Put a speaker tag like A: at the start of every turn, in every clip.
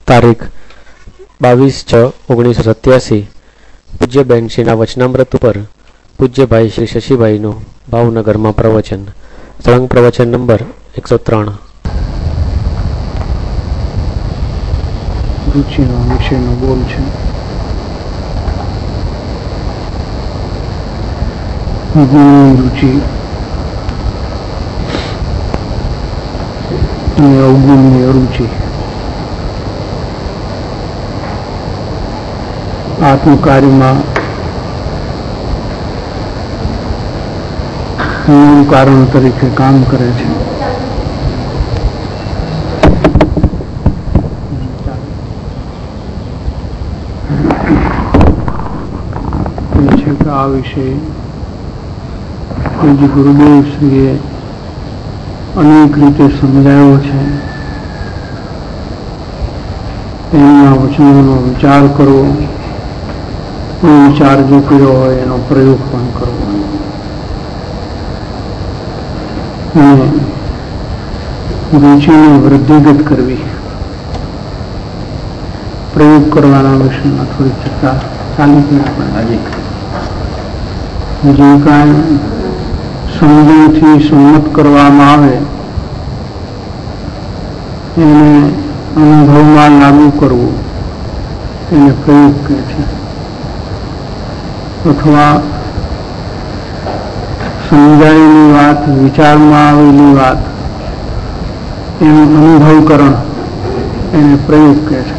A: તારીખ 22/6/1987 પૂજ્ય બેનશ્રીના વચનામૃત ઉપર પૂજ્યભાઈ શ્રી શશીભાઈનું ભાવનગરમાં પ્રવચન. સળંગ પ્રવચન નંબર 103.
B: રુચિનો વિષયનો બોલ છે. ગુણની રુચિ અને અવગુણની અરુચિ. આત્મકાર્યમાં મૂળ કારણ તરીકે કામ કરે છે. આ વિષય પૂજ્ય ગુરુદેવ શ્રીએ અનેક રીતે સમજાયો છે. એમના વચનોનો વિચાર કરવો, વિચાર જો કર્યો હોય એનો પ્રયોગ પણ કરવો અને રુચિને વૃદ્ધિગત કરવી. પ્રયોગ કરવાના વિષયમાં થોડી ચર્ચા ચાલી આપણે જે કાંઈ સમજણથી સંમત કરવામાં આવે એને અનુભવમાં લાગુ કરવું એને પ્રયોગ કહે છે. અથવા સમજાયેલી વાત, વિચારમાં આવેલી વાત એનું અનુભવકરણ એને પ્રયોગ કહે છે.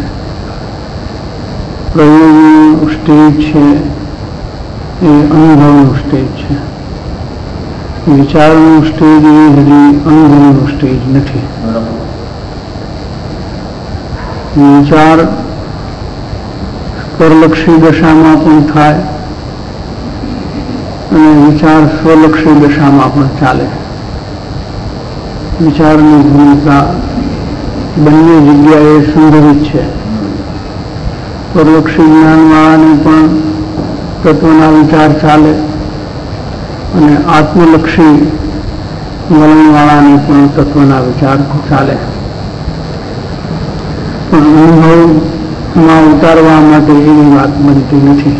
B: પ્રયોગનું સ્ટેજ છે એ અનુભવનું સ્ટેજ છે. વિચારનું સ્ટેજ એ હજી અનુભવનું સ્ટેજ નથી. વિચાર પરલક્ષી દશામાં પણ થાય અને વિચાર સ્વલક્ષી દશામાં પણ ચાલે. વિચારની ભૂમિકા બંને જગ્યાએ સંભવિત છે. પરલક્ષી જ્ઞાનવાળાને પણ તત્વના વિચાર ચાલે અને આત્મલક્ષી વલણવાળાને પણ તત્વના વિચાર ચાલે. પણ અનુભવમાં ઉતારવા માટે એવી વાત બનતી નથી.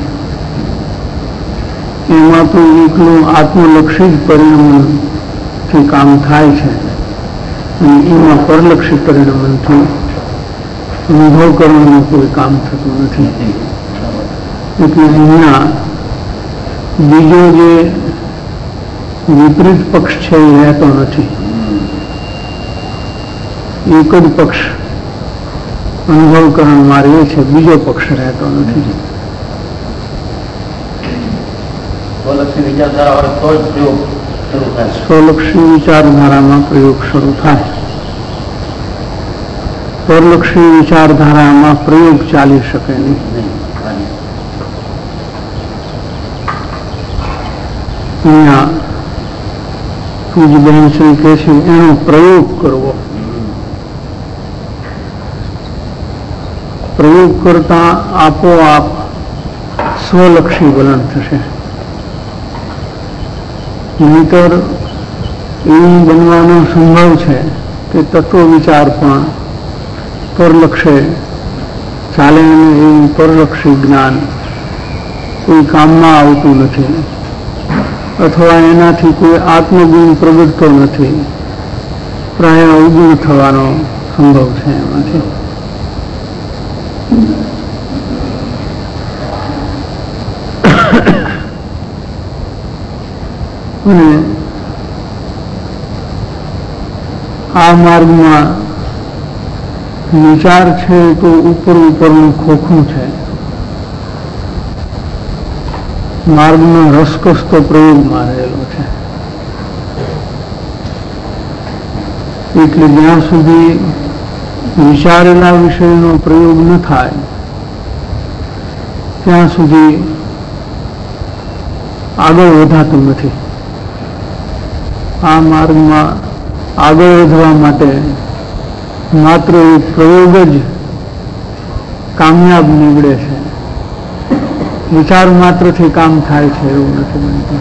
B: એમાં તો એકલું આત્મલક્ષી જ પરિણમનથી કામ થાય છે અને એમાં પરલક્ષી પરિણમનથી અનુભવ કરવાનું કોઈ કામ થતું નથી. એટલે અહીંયા બીજો જે વિપરીત પક્ષ છે એ રહેતો નથી. એક જ પક્ષ અનુભવકરણમાં રહે છે, બીજો પક્ષ રહેતો નથી. સ્વલક્ષી વિચારધારામાં પ્રયોગ શરૂ થાય. પરલક્ષી વિચારધારામાં પ્રયોગ ચાલી શકે નહીં. અહીંયા પૂજ્ય બહેન શ્રી કહે છે એનો પ્રયોગ કરવો. પ્રયોગ કરતા આપોઆપ સ્વલક્ષી વલણ થશે. નહીતર એવું બનવાનો સંભવ છે કે તત્વ વિચાર પણ પરલક્ષે ચાલે અને એ પરલક્ષી જ્ઞાન કોઈ કામમાં આવતું નથી અથવા એનાથી કોઈ આત્મગુણ પ્રગટતો નથી. પ્રાય અવગુણ થવાનો સંભવ છે એમાંથી. અને આ માર્ગમાં વિચાર છે તો ઉપરનું ખોખું છે. માર્ગમાં રસકસતો પ્રયોગમાં રહેલો છે. એટલે જ્યાં સુધી વિચારેલા વિષયનો પ્રયોગ ન થાય ત્યાં સુધી આગળ વધાતું નથી. આ માર્ગમાં આગળ વધવા માટે માત્ર એક પ્રયોગ જ કામયાબ નીવડે છે. વિચાર માત્રથી કામ થાય છે એવું નથી બનતું.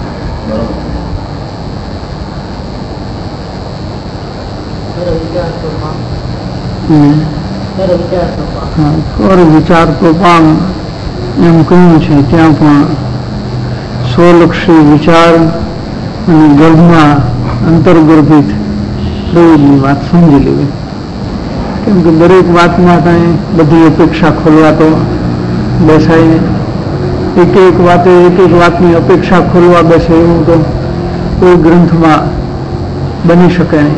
B: કર વિચાર તો પામ એમ કહ્યું છે ત્યાં પણ સ્વલક્ષી વિચાર અને ગર્ભમાં અંતર્ગર્ભિત પ્રયોગની વાત સમજી લેવી. કેમ કે દરેક વાતમાં કઈ બધી અપેક્ષા ખોલવા તો બેસાય નહીં. એક એક વાતની અપેક્ષા ખોલવા બેસે એવું તો કોઈ ગ્રંથમાં બની શકે નહીં.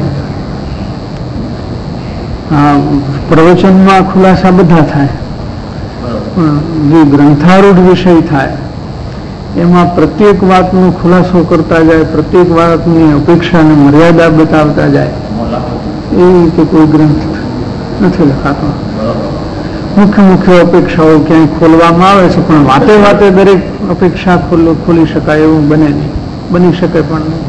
B: પ્રવચનમાં ખુલાસા બધા થાય, પણ જે ગ્રંથારૂઢ વિષય થાય એમાં પ્રત્યેક વાતનો ખુલાસો કરતા જાય, પ્રત્યેક વાતની અપેક્ષાને મર્યાદા બતાવતા જાય, એ રીતે કોઈ ગ્રંથ નથી લખાતો. મુખ્ય અપેક્ષાઓ ક્યાંય ખોલવામાં આવે છે, પણ વાતે વાતે દરેક અપેક્ષા ખોલી શકાય એવું બને નહીં, બની શકે પણ નહીં.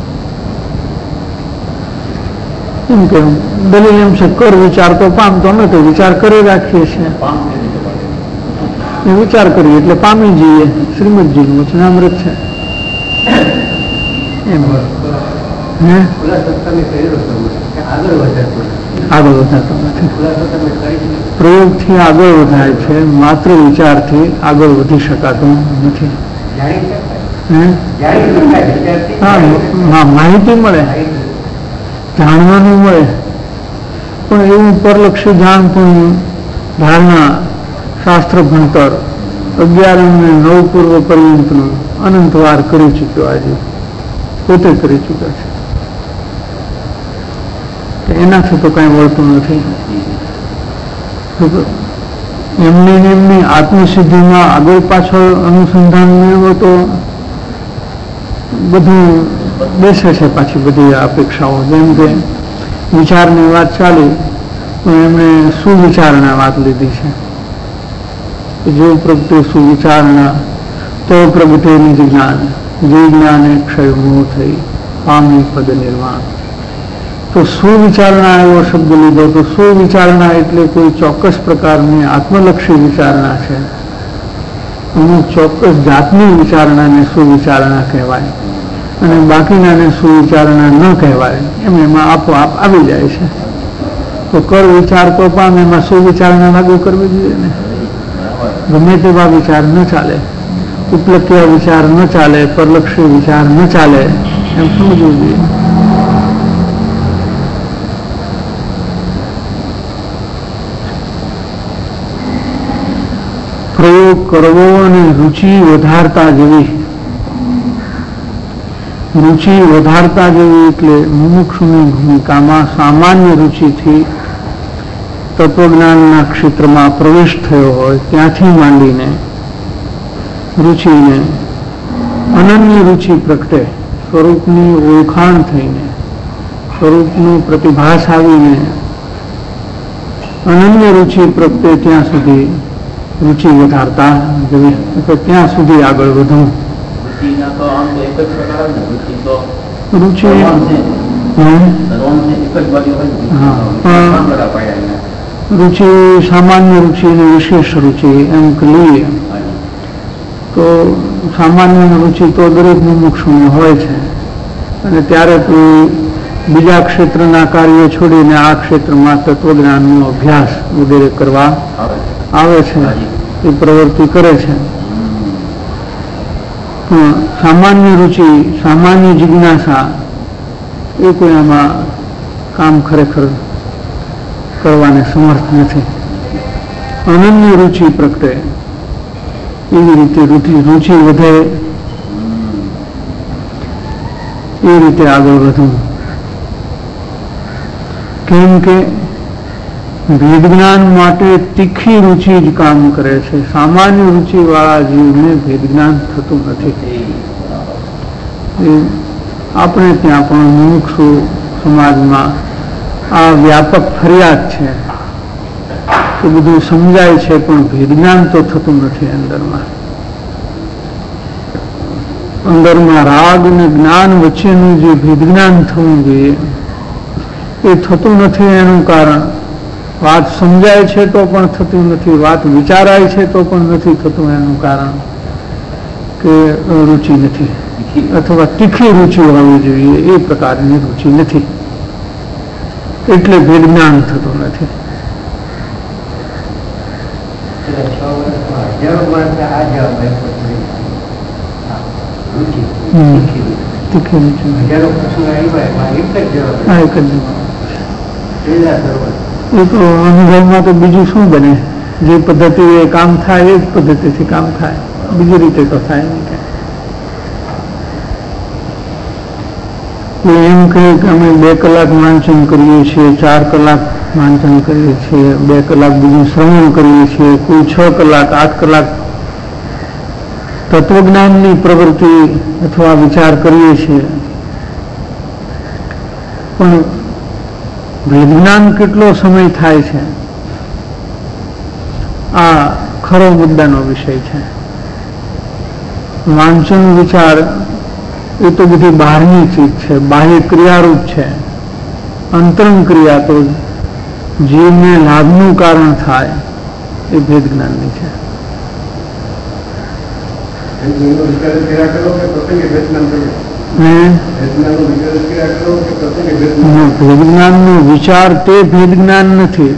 B: એમ કે દલીલ એમ છે કર વિચાર તો પામ, તો અમે તો વિચાર કરી રાખીએ છીએ, વિચાર કરીએ એટલે પામી જઈએ. શ્રીમદજીનું વચનામૃત છે એમ. આગળ વધારતો નથી, પ્રયોગથી આગળ વધાય છે, માત્ર વિચારથી આગળ વધી શકાતું નથી. હા, માહિતી મળે, જાણવાનું મળે, પણ એવું પરલક્ષી જાણ પણ ધારણા, શાસ્ત્ર ભણતર 11 અને 9 પૂર્વ પર્યંતનું અનંતવાર કરી ચૂક્યો, આજે પોતે કરી ચૂક્યો છે. એનાથી તો કઈ વળતું નથી. એમની આત્મસિદ્ધિમાં આગળ પાછળ અનુસંધાન મેળવો તો બધું બેસે છે. પાછી બધી અપેક્ષાઓ, જેમ કે વિચારની વાત ચાલી તો એમણે સુવિચારના વાત લીધી છે. જો પ્રગટે સુવિચારણા તો પ્રગટે નિજ જ્ઞાન, જે જ્ઞાને ક્ષય મોહ થઈ પામી પદ નિર્વાણ. તો સુવિચારણા એવો શબ્દ લીધો, તો સુવિચારણા એટલે કોઈ ચોક્કસ પ્રકારની આત્મલક્ષી વિચારણા છે. અમુક ચોક્કસ જાતની વિચારણાને સુવિચારણા કહેવાય, અને બાકીનાને સુવિચારણા ન કહેવાય. એમાં આપોઆપ આવી જાય છે. તો કર વિચાર તો પામ, એમાં સુવિચારણા લાગુ કરવી જોઈએ ને. ગમે તેવા વિચાર ન ચાલે, ઉપલક્ષ્ય વિચાર ન ચાલે, પરલક્ષી વિચાર ન ચાલે, એમ સમજવું જોઈએ. પ્રયોગ કરવો અને રુચિ વધારતા જેવી, રુચિ વધારતા જેવી એટલે મુમુક્ષુની ભૂમિકામાં સામાન્ય રુચિથી તત્વજ્ઞાનના ક્ષેત્રમાં પ્રવેશ થયો હોય ત્યાંથી માંડીને રુચિને અનન્ય રુચિ પ્રગટે, સ્વરૂપની ઓળખાણ થઈને, સ્વરૂપનું પ્રતિભાસ આવીને અનન્ય રુચિ પ્રગટે ત્યાં સુધી રુચિ વધારતા જેવી, ત્યાં સુધી આગળ વધવું. રુચિ રુચિ સામાન્ય રુચિ અને વિશેષ રુચિ એમ લઈએ તો સામાન્ય રુચિ તો દરેક મુમુક્ષુને હોય છે, અને ત્યારે તો બીજા ક્ષેત્રના કાર્યો છોડીને આ ક્ષેત્રમાં તત્વજ્ઞાનનો અભ્યાસ વગેરે કરવા આવે છે, એ પ્રવૃત્તિ કરે છે. પણ સામાન્ય રુચિ, સામાન્ય જિજ્ઞાસા એ કોઈ આમાં કામ ખરેખર કરવાને સમર્થ નથી. અનન્ય રુચિ પ્રગટે એવી રીતે રુચિ વધે, એ રીતે આગળ વધવું. કેમ કે ભેદ જ્ઞાન માટે તીખી રુચિ જ કામ કરે છે. સામાન્ય રુચિ વાળા જીવને ભેદ જ્ઞાન થતું નથી. આપણે ત્યાં પણ મુમુક્ષુ સમાજમાં આ વ્યાપક ફરિયાદ છે કે બધું સમજાય છે પણ ભેદ જ્ઞાન તો થતું નથી. અંદરમાં રાગ અને જ્ઞાન વચ્ચેનું જે ભેદ જ્ઞાન થવું જોઈએ એ થતું નથી. એનું કારણ વાત સમજાય છે તો પણ થતું નથી, વાત વિચારાય છે તો પણ નથી થતું. એનું કારણ કે રુચિ નથી, અથવા તીખી રુચિ હોવી જોઈએ એ પ્રકારની રુચિ નથી, એટલે ભેદ જ્ઞાન થતું નથી. એ તો અનુભવમાં તો બીજું શું બને? જે પદ્ધતિ એ કામ થાય એ જ પદ્ધતિથી કામ થાય, બીજી રીતે તો થાય નહીં. એમ કહે કે અમે 2 કલાક વાંચન કરીએ છીએ, 4 કલાક વાંચન કરીએ છીએ, 2 કલાક બીજું શ્રવણ કરીએ છીએ, કુલ 6 કલાક 8 કલાક તત્વજ્ઞાનની પ્રવૃત્તિ અથવા વિચાર કરીએ છીએ. પણ વેદજ્ઞાન કેટલો સમય થાય છે, આ ખરો મુદ્દાનો વિષય છે. વાંચન વિચાર એ તો બધી બહારની ચીજ છે, બાહ્ય ક્રિયારૂપ છે. અંતરંગ ક્રિયા તો જીવને લાભનું કારણ થાય એ ભેદ જ્ઞાનની છે. ભેદજ્ઞાનનો વિચાર તે ભેદજ્ઞાન નથી.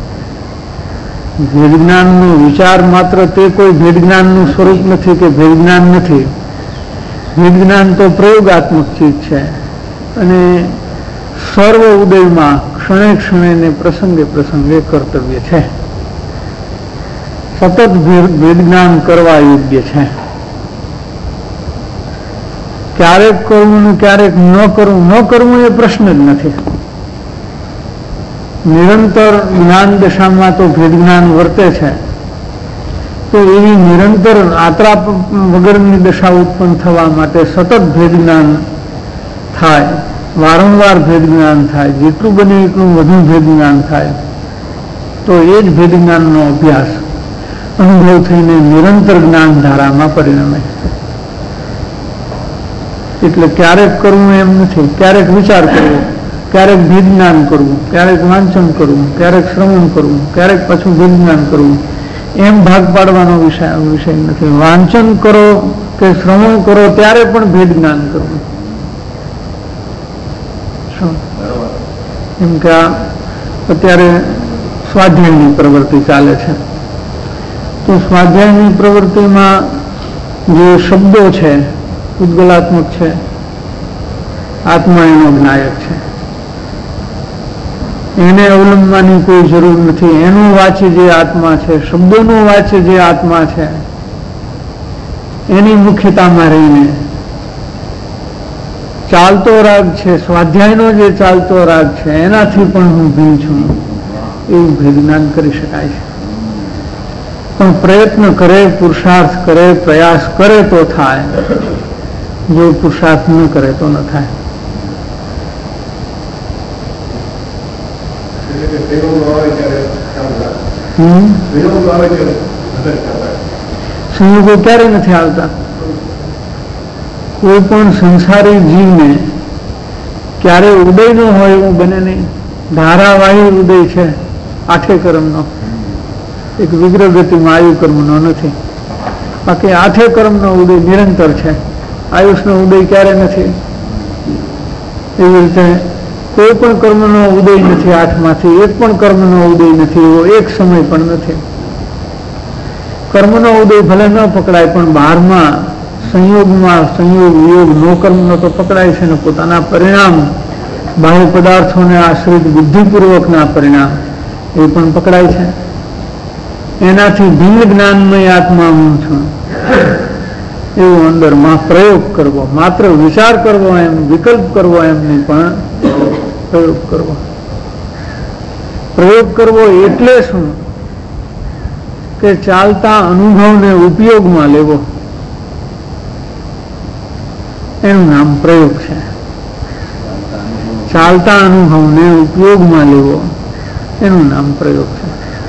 B: ભેદજ્ઞાનનો વિચાર માત્ર તે કોઈ ભેદજ્ઞાનનું સ્વરૂપ નથી કે ભેદજ્ઞાન નથી. ભેદજ્ઞાન તો પ્રયોગાત્મક ચીજ છે અને સર્વ ઉદયમાં ક્ષણે ક્ષણે ને પ્રસંગે પ્રસંગે કર્તવ્ય છે. સતત ભેદજ્ઞાન કરવા યોગ્ય છે. ક્યારેક કરવું ને ક્યારેક ન કરવું એ પ્રશ્ન જ નથી. નિરંતર જ્ઞાન દશામાં તો ભેદજ્ઞાન વર્તે છે. તો એવી નિરંતર આતરા વગરની દશા ઉત્પન્ન થવા માટે સતત ભેદજ્ઞાન થાય, વારંવાર ભેદજ્ઞાન થાય, જેટલું બને એટલું વધુ ભેદજ્ઞાન થાય, તો એ જ ભેદજ્ઞાનનો અભ્યાસ અનુભવ થઈને નિરંતર જ્ઞાન ધારામાં પરિણમે. એટલે ક્યારેક કરવું એમ નથી, ક્યારેક વિચાર કરવો, ક્યારેક ભેદજ્ઞાન કરવું, ક્યારેક વાંચન કરવું, ક્યારેક શ્રવણ કરવું, ક્યારેક પાછું ભેદજ્ઞાન કરવું, એમ ભાગ પાડવાનો વિષય નથી. વાંચન કરો કે શ્રવણ કરો ત્યારે પણ ભેદજ્ઞાન કરવું. એમ કે અત્યારે સ્વાધ્યાયની પ્રવૃત્તિ ચાલે છે, તો સ્વાધ્યાયની પ્રવૃત્તિમાં જે શબ્દો છે ઉદ્ગલાત્મક છે, આત્મા એનો જ્ઞાયક છે, એને અવલંબવાની કોઈ જરૂર નથી. એનું વાચ્ય જે આત્મા છે, શબ્દોનું વાચ્ય જે આત્મા છે, એની મુખ્યતામાં રહીને ચાલતો રાગ છે, સ્વાધ્યાયનો જે ચાલતો રાગ છે, એનાથી પણ હું ભિન્ન છું એવું ભેદજ્ઞાન કરી શકાય છે. પણ પ્રયત્ન કરે, પુરુષાર્થ કરે, પ્રયાસ કરે તો થાય, જો પુરુષાર્થ ન કરે તો ન થાય. સંયોગો ક્યારે નથી આવતા? કોઈ પણ સંસારી જીવને ક્યારે ઉદય ન હોય એવું બને નહીં. ધારાવાહી ઉદય છે 8 કર્મનો, એક વિગ્રહ ગતિમાં આયુ કર્મનો નથી. બાકી 8 કર્મનો ઉદય નિરંતર છે. આયુષનો ઉદય ક્યારે નથી. એવી રીતે કોઈ પણ કર્મનો ઉદય નથી. 8માંથી એક પણ કર્મનો ઉદય નથી, એવો એક સમય પણ નથી. કર્મનો ઉદય ભલે ન પકડાય પણ બહારમાં સંયોગમાં સંયોગ વિયોગ નો કર્મનો તો પકડાય છે ને. પોતાના પરિણામ, બાહ્ય પદાર્થોને આશ્રિત બુદ્ધિપૂર્વકના પરિણામ એ પણ પકડાય છે. એનાથી ભિન્ન જ્ઞાનમય આત્મા હું છું એવું અંદરમાં પ્રયોગ કરવો, માત્ર વિચાર કરવો એમ, વિકલ્પ કરવો એમ નહીં, પણ પ્રયોગ કરવો. પ્રયોગ કરવો એટલે શું? કે ચાલતા અનુભવને ઉપયોગમાં લેવો, એનું નામ પ્રયોગ છે. ચાલતા અનુભવને ઉપયોગમાં લેવો એનું નામ પ્રયોગ છે.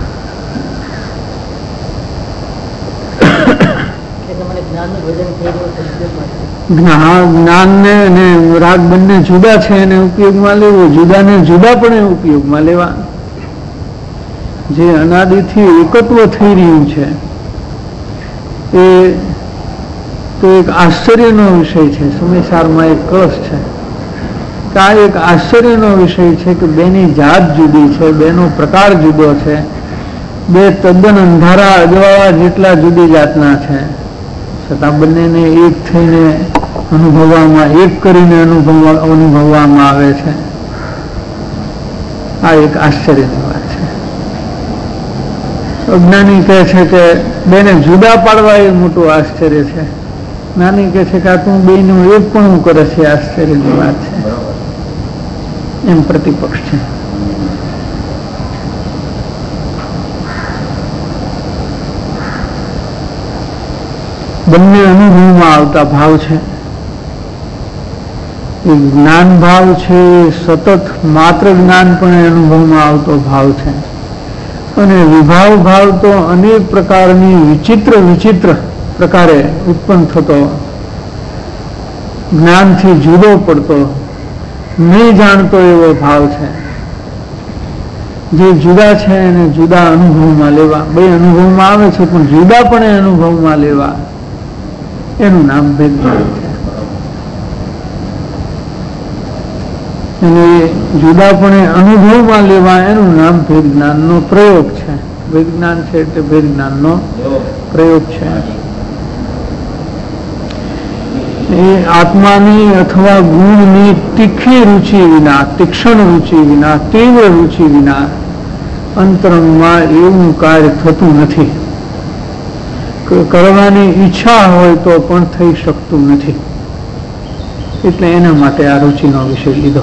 B: જ્ઞાન ને અને રાગ બંને જુદા છે એને ઉપયોગમાં લેવો, જુદાને જુદા પણ ઉપયોગમાં લેવા. જે અનાદિથી એકત્વ થઈ રહ્યું છે એ તો એક આશ્ચર્યનો વિષય છે. સમયસારમાં એક કળશ છે કે આ એક આશ્ચર્યનો વિષય છે કે બેની જાત જુદી છે, બેનો પ્રકાર જુદો છે, બે તદ્દન અંધારા અજવાળા જેટલા જુદી જાતના છે, છતાં બંનેને એક થઈને અનુભવવામાં, એક કરીને અનુભવવામાં આવે છે. આ એક આશ્ચર્યની વાત છે. અજ્ઞાની કહે છે કે બેને જુદા પાડવા એ મોટું આશ્ચર્ય છે. જ્ઞાની કહે છે કે આ તું બેનું એક પણ કરે છે, આશ્ચર્યની વાત છે. એમ પ્રતિપક્ષ છે. બંને અનુભવમાં આવતા ભાવ છે. એક જ્ઞાન ભાવ છે, સતત માત્ર જ્ઞાનપણે અનુભવમાં આવતો ભાવ છે. અને વિભાવ ભાવ તો અનેક પ્રકારની વિચિત્ર પ્રકારે ઉત્પન્ન થતો, જ્ઞાનથી જુદો પડતો, નહીં જાણતો એવો ભાવ છે. જે જુદા છે એને જુદા અનુભવમાં લેવા, બે અનુભવમાં આવે છે પણ જુદાપણે અનુભવમાં લેવા, એનું નામ ભેદ જ્ઞાન છે. અને જુદાપણે અનુભવમાં લેવા એનું નામ ભેદ જ્ઞાનનો પ્રયોગ છે. ભેદ જ્ઞાન છે એટલે ભેદ જ્ઞાનનો પ્રયોગ છે. એ આત્માની અથવા ગુણની તીખી રુચિ વિના, તીક્ષ્ણ રુચિ વિના, તીવ્ર રુચિ વિના અંતરંગમાં એવું કાર્ય થતું નથી. કરવાની ઈચ્છા હોય તો પણ થઈ શકતું નથી. એટલે એના માટે આ રુચિનો વિષય લીધો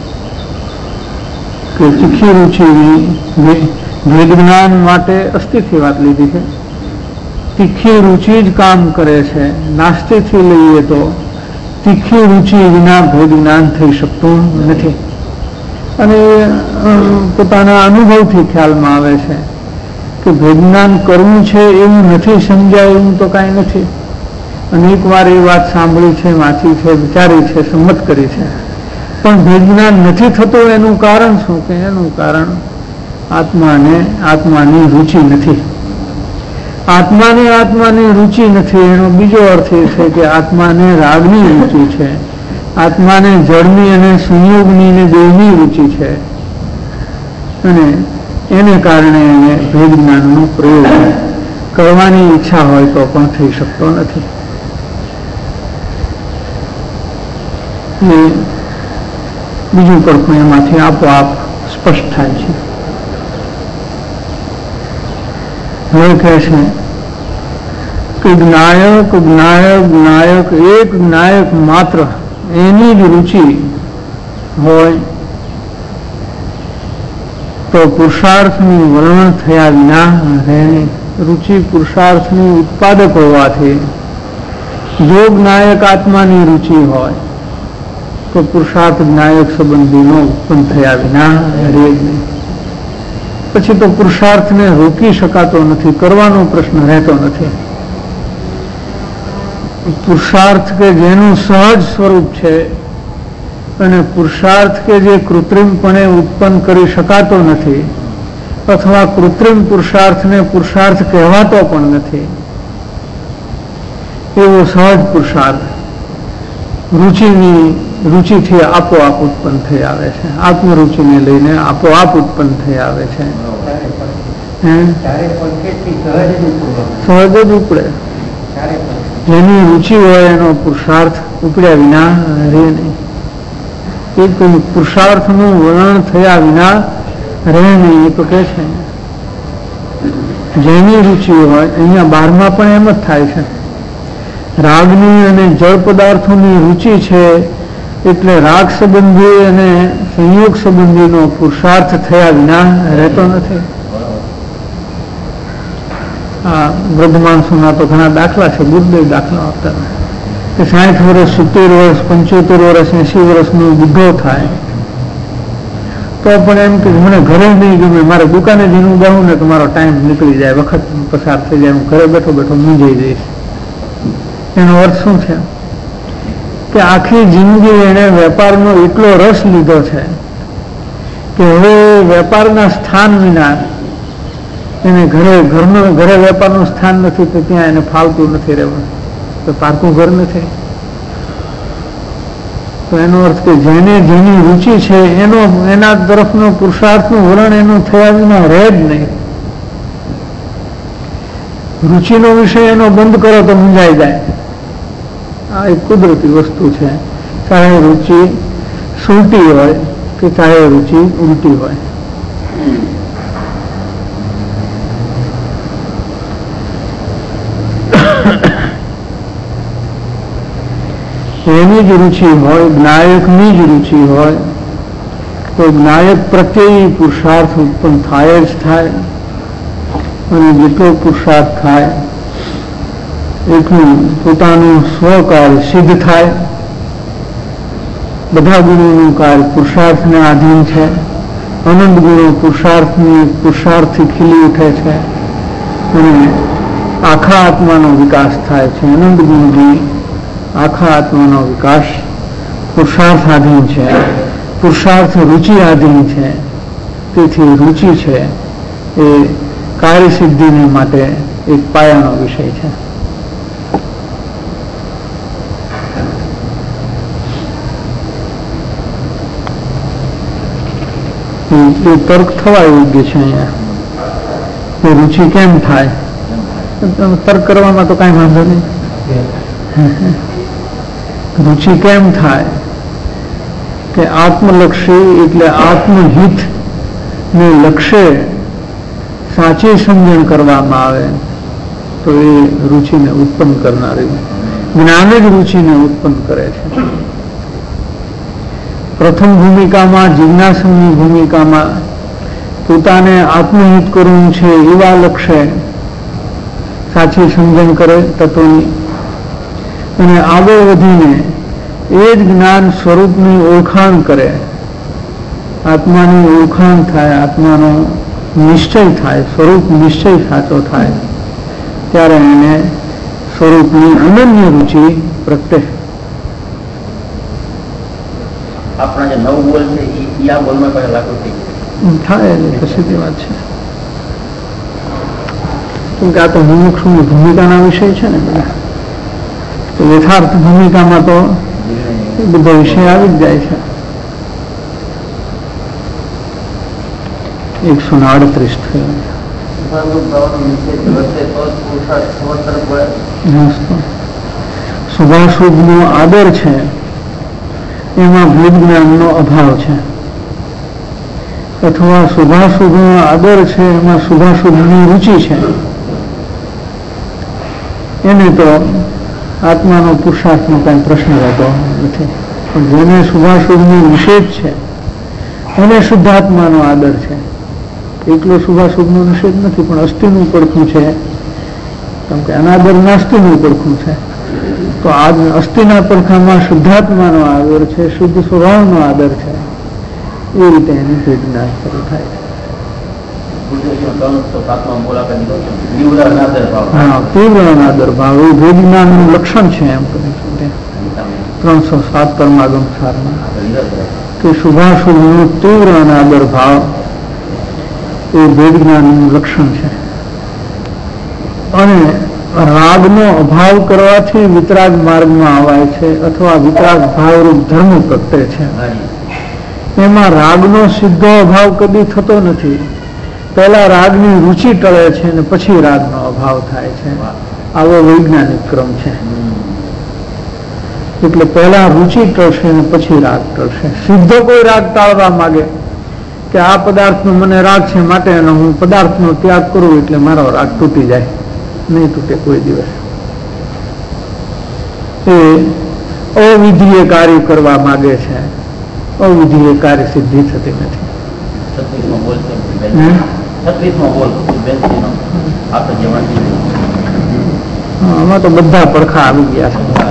B: કે તીખી રુચિ ભેદ જ્ઞાન માટે અસ્થિથી વાત લીધી છે. તીખી રુચિ જ કામ કરે છે. નાસ્તિથી લઈએ તો તીખી રુચિ વિના ભેદ જ્ઞાન થઈ શકતું નથી. અને પોતાના અનુભવથી ખ્યાલમાં આવે છે કે ભેદ જ્ઞાન કરવું છે એવું નથી સમજાય એવું તો કાંઈ નથી. અનેક વાર એ વાત સાંભળી છે, વાંચી છે, વિચારી છે, સંમત કરી છે, પણ ભેદ જ્ઞાન નથી થતું. એનું કારણ શું? કે એનું કારણ આત્માની રુચિ નથી. આત્માની રુચિ નથી. એનો બીજો અર્થ એ છે કે આત્માને રાગની રુચિ છે, આત્માને જળની અને સંયોગની અને દેહની રુચિ છે. અને એને કારણે એને ભેદ જ્ઞાનનો પ્રયોગ કરવાની ઈચ્છા હોય તો પણ થઈ શકતો નથી. બીજું પડખું એમાંથી આપોઆપ સ્પષ્ટ થાય છે. હવે કહે છે કે જ્ઞાયક એક જ્ઞાયક માત્ર એની જ રુચિ હોય તો પુરુષાર્થનું વર્ણન થયા વિના રહે. રુચિ પુરુષાર્થની ઉત્પાદક હોવાથી જો જ્ઞાયક આત્માની રુચિ હોય તો પુરુષાર્થ જ્ઞાયક સંબંધીનો ઉત્પન્ન થયા વિના રહે નહીં. પછી તો પુરુષાર્થને રોકી શકાતો નથી, કરવાનો પ્રશ્ન રહેતો નથી. પુરુષાર્થ કે જેનું સહજ સ્વરૂપ છે અને પુરુષાર્થ કે જે કૃત્રિમપણે ઉત્પન્ન કરી શકાતો નથી, અથવા કૃત્રિમ પુરુષાર્થને પુરુષાર્થ કહેવાતો પણ નથી, એવો સહજ પુરુષાર્થ રુચિથી આપોઆપ ઉત્પન્ન થઈ આવે છે. આત્મરુચિને લઈને આપોઆપ ઉત્પન્ન થઈ આવે છે. સહજ જ ઉપડે. જેની રુચિ હોય એનો પુરુષાર્થ ઉપડ્યા વિના રહે નહીં. એ પુરુષાર્થનું વર્ણન થયા વિના રહે નહીં. એ તો કે છે જેની રુચિ હોય, અહીંયા 12માં પણ એમ જ થાય છે. રાગની અને જળ પદાર્થોની રુચિ છે એટલે રાગ સંબંધી અને સંયોગ સંબંધીનો પુરુષાર્થ થયા વિના રહેતો નથી. આ વૃદ્ધ માણસોના તો ઘણા દાખલા છે. ગુરુદેવ દાખલા આપતા કે 60 વર્ષ, 70 વર્ષ, 75 વર્ષ, 80 વર્ષનો બુઢો થાય તો પણ એમ કે મને ઘરે નહીં ગમે, મારે દુકાને જઈને બહું ને તમારો ટાઈમ નીકળી જાય, વખત પસાર થઈ જાય, હું ઘરે બેઠો બેઠો મૂંઝાઈ જઈશ. એનો અર્થ શું છે? કે આખી જિંદગી એને વેપારનો એટલો રસ લીધો છે કે હવે વેપારના સ્થાન વિના એને ઘરે વેપારનું સ્થાન નથી તો ત્યાં એને ફાવતું નથી રહેવાનું. તો પારકું ઘર નથી. તો એનો અર્થ કે જેની રુચિ છે એના તરફનો પુરુષાર્થનું વલણ એનું થયા વિના રહે જ નહીં. રુચિનો વિષય એનો બંધ કરો તો મૂંઝાઈ જાય. આ એક કુદરતી વસ્તુ છે. ચાહે રુચિ સુલટી હોય કે ચાહે રુચિ ઉલટી હોય. એની જ રુચિ હોય, જ્ઞાયકની જ રુચિ હોય તો જ્ઞાયક પ્રત્યે પુરુષાર્થ ઉત્પન્ન થાય જ થાય. અને જેટલો પુરુષાર્થ થાય એટલું પોતાનું સ્વકાર્ય સિદ્ધ થાય. બધા ગુણોનું કાર્ય પુરુષાર્થને આધીન છે. અનંત ગુણો પુરુષાર્થથી ખીલી ઉઠે છે અને આખા આત્માનો વિકાસ થાય છે. અનંત ગુણથી આખા આત્માનો વિકાસ પુરુષાર્થ આધીન છે. પુરુષાર્થ રુચિ આધીન છે. તેથી રુચિ છે એ કાર્યસિદ્ધિને માટે એક પાયાનો વિષય છે. એ તર્ક થવા યોગ્ય છે. અહીંયા એ રુચિ કેમ થાય? તર્ક કરવામાં તો કાંઈ વાંધો નહીં. રુચિ કેમ થાય કે આત્મલક્ષી એટલે આત્મહિત ને લક્ષ્ય સાચી સમજણ કરવામાં આવે તો એ રુચિને ઉત્પન્ન કરનારી જ્ઞાન જ રુચિને ઉત્પન્ન કરે છે. પ્રથમ ભૂમિકામાં જિજ્ઞાસુની ભૂમિકામાં પોતાને આત્મહિત કરવું છે એવા લક્ષ્ય સાચી સમજણ કરે તત્વની અને આગળ વધીને એ જ જ્ઞાન સ્વરૂપની ઓળખાણ કરે. આત્માની ઓળખાણ થાય, આત્માનો નિશ્ચય થાય, સ્વરૂપ નિશ્ચય સાચો થાય ત્યારે એને સ્વરૂપની અનન્ય રુચિ પ્રગટે.
C: આપણા જે નવ બોલ છે એ આ બોલમાં પણ લાગુ થઈ
B: થાય તો સીધી વાત છે. કેમ કે આ તો મુમુક્ષુની ભૂમિકાના વિષય છે ને બધા. તો યથાર્થ ભૂમિકામાં તો બધો વિષય આવી જ જાય છે. 138 થયો. શુભાશુભનો આદર છે એમાં ભેદ જ્ઞાનનો અભાવ છે, અથવા શુભાશુભનો આદર છે એમાં શુભાશુભની રુચિ છે. એને તો આત્માનો પુરુષાર્થનો કઈ પ્રશ્ન રહેતો નથી. પણ જેને શુભાશુભની નિષેધ છે એને શુદ્ધાત્માનો આદર છે. એકલો શુભાશુભનો નિષેધ નથી પણ અસ્થિનું પડખું છે. કેમ કે અનાદર નાસ્તિનું પડખું છે. તો આ અસ્થિના પડખામાં શુદ્ધાત્માનો આદર છે, શુદ્ધ સ્વભાવનો આદર છે. એ રીતે એની ભેદના શરૂ થાય છે. હા, તીવ્ર અનાદર ભાવ એ ભેદ જ્ઞાનનું લક્ષણ છે. એમ કરી 307 કર્માગમ સારમાં કે શુભાશુભનો તીવ્ર અનાદર ભાવ એ ભેદ જ્ઞાનનું લક્ષણ છે. અને રાગનો અભાવ કરવાથી વિતરાગ માર્ગમાં આવાય છે અથવા વિતરાગ ભાવરૂપ ધર્મ પ્રગટે છે. એમાં રાગનો સીધો અભાવ કદી થતો નથી. પહેલા રાગની રુચિ ટળે છે અને પછી રાગનો અભાવ થાય છે. આવો વૈજ્ઞાનિક ક્રમ છે. એટલે પહેલા રુચિ ટળશે અને પછી રાગ ટળશે. સીધો કોઈ રાગ ટાળવા માંગે કે આ પદાર્થનો મને રાગ છે માટે એનો હું પદાર્થનો ત્યાગ કરું એટલે મારો રાગ તૂટી જાય, નહીં તૂટે કોઈ દિવસ. એ અવિધિએ કાર્ય કરવા માંગે છે. અવિધિએ કાર્ય સિદ્ધિ થતી નથી. આમાં તો બધા પડખા આવી ગયા છે.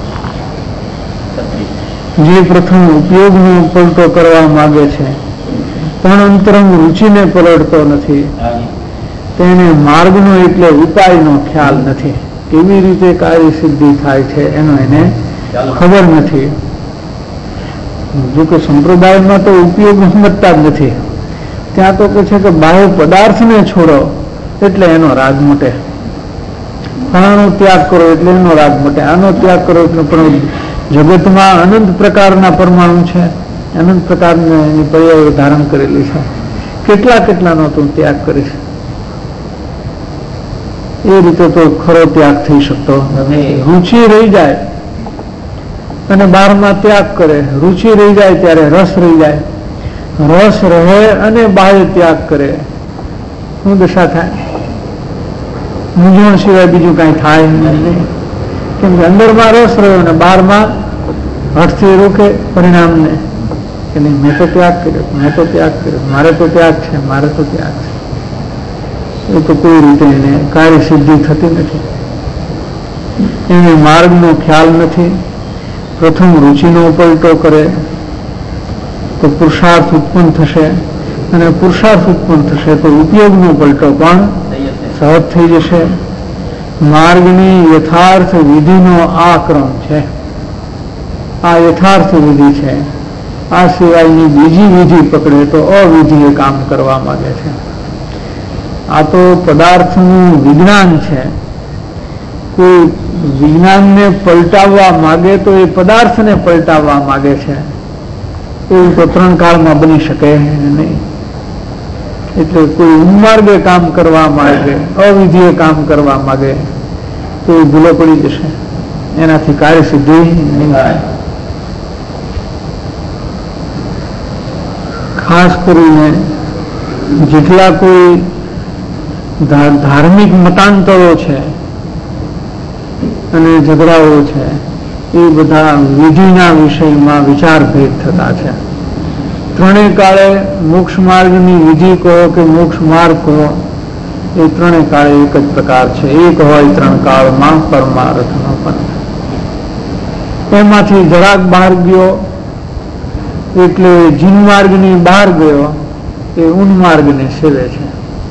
B: જે પ્રથમ ઉપયોગનો પલટો કરવા માંગે છે પણ અંતરંગ રુચિને પલટતો નથી, તેને માર્ગનો એટલે ઉપાયનો ખ્યાલ નથી. કેવી રીતે કાર્ય સિદ્ધિ થાય છે એનો એને ખબર નથી. જોકે સંપ્રદાયમાં તો ઉપયોગ સમજતા જ નથી. ત્યાં તો કહે છે કે બાહ્ય પદાર્થને છોડો એટલે એનો રાગ મટે, આનો ત્યાગ કરો એટલે એનો રાગ મટે, આનો ત્યાગ કરો એટલે. પણ જગતમાં અનંત પ્રકારના પરમાણુ છે, અનંત પ્રકારની એની પર્યાયો ધારણ કરેલી છે. કેટલાનો તું ત્યાગ કરીશ? એ રીતે તો ખરો ત્યાગ થઈ શકતો નથી. રુચિ રહી જાય અને 12માં ત્યાગ કરે, રુચિ રહી જાય ત્યારે રસ રહી જાય, રસ રહે અને બાહ્ય ત્યાગ કરે, શું દશા થાય? મૂંઝવણ સિવાય બીજું કઈ થાય નહીં. કેમ કે અંદરમાં રસ રહ્યો અને 12માં હઠથી રોકે પરિણામને કે નહીં, મેં તો ત્યાગ કર્યો, મેં તો ત્યાગ કર્યો, મારે તો ત્યાગ છે, મારે તો ત્યાગ છે. એ તો કોઈ રીતે એને કાર્ય સિદ્ધિ થતી નથી. એને માર્ગનો ખ્યાલ નથી. પ્રથમ રુચિનો પલટો કરે તો પુરુષાર્થ ઉત્પન્ન થશે, અને પુરુષાર્થ ઉત્પન્ન થશે તો ઉપયોગનો પલટો પણ સહજ થઈ જશે. માર્ગની યથાર્થ વિધિનો આ ક્રમ છે, આ યથાર્થ વિધિ છે. આ સિવાયની બીજી વિધિ પકડે તો અવિધિએ કામ કરવા માંગે છે. આ તો પદાર્થનું વિજ્ઞાન છે. કોઈ વિજ્ઞાનને પલટાવવા માગે તો એ પદાર્થને પલટાવવા માગે છે. એવું તો 3 કાળમાં બની શકે નહીં. એટલે કોઈ ઉન્માર્ગે કામ કરવા માંગે, અવિધિએ કામ કરવા માંગે તો એ ભૂલો પડી જશે, એનાથી કાર્ય સિદ્ધિ નહીં થાય. ખાસ કરીને જેટલા કોઈ ધાર્મિક મતાંતરો છે અને ઝઘડાઓ છે એ બધા વિધિના વિષયમાં વિચારભેદ થતા છે. ત્રણેય કાળે મોક્ષ માર્ગની વિધિ કહો કે મોક્ષ માર્ગ કહો, એ ત્રણેય કાળે એક જ પ્રકાર છે. એક હોય 3 કાળમાં પરમાર્થનો પંથ. એમાંથી જરાક બહાર ગયો એટલે જીન માર્ગની બહાર ગયો એ ઉન્માર્ગને સેવે છે.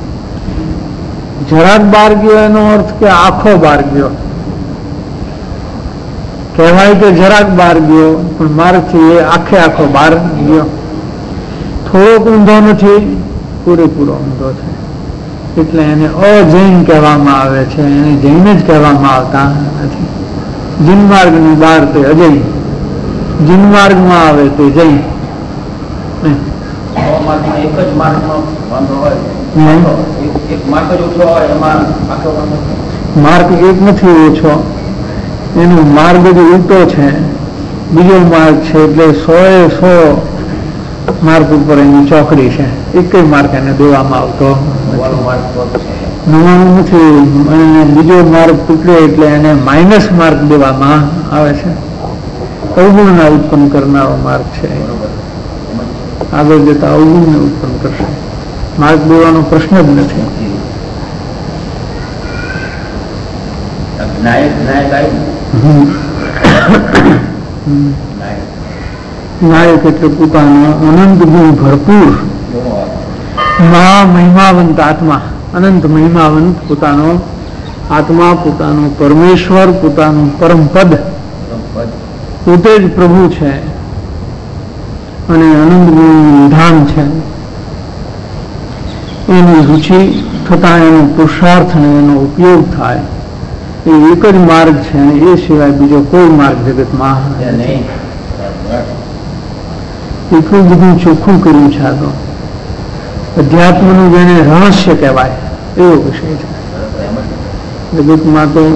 B: જરાક બહાર ગયો એનો અર્થ કે આખો બહાર ગયો કહેવાય કે જરાક બહાર ગયો, પણ માર્ગથી એ આખો બહાર ગયો. થોડોક ઊંધો નથી, પૂરેપૂરો ઊંધો છે. એટલે એને અજૈન કહેવામાં આવે છે, એને જૈન જ કહેવામાં આવતા નથી. જીન માર્ગની બહાર તે અજૈન, જીન માર્ગમાં આવે તે જૈન.
C: એક જ માર્ગમાં વાંધો હોય, એક માર્ગ જ ઓછો હોય એમાં આખો વાંધો.
B: માર્ગ એક નથી ઓછો, એનો માર્ગ જ ઉલટો છે, બીજો માર્ગ છે. એટલે 100% માર્ગ ઉપર એની ચોકડી છે. એક માર્ગ એને દેવામાં આવતો નવાનું નથી. અને બીજો માર્ગ તૂટ્યો એટલે એને માઇનસ માર્ક દેવામાં આવે છે. અવગુણના ઉત્પન્ન કરનારો માર્ગ છે. આગળ જતા અવગુણને ઉત્પન્ન કરશે. માર્ગ દેવાનો પ્રશ્ન જ નથી. નાયક એટલે પોતાનો અનંત ગુણ ભરપૂર મહામહિમાવંત આત્મા, અનંત મહિમાવંત પોતાનો આત્મા, પોતાનો પરમેશ્વર, પોતાનું પરમ પદ, પોતે જ પ્રભુ છે અને અનંત ગુણનું વિધાન છે. એની રુચિ થતા એનો પુરુષાર્થ અને એનો ઉપયોગ થાય એ એક જ માર્ગ છે, અને એ સિવાય બીજો કોઈ માર્ગ જગતમાં નથી. એટલું બધું ચોખ્ખું કર્યું છે. આ તો અધ્યાત્મનું જેને રહસ્ય કહેવાય એવો વિષય છે. જગતમાં તો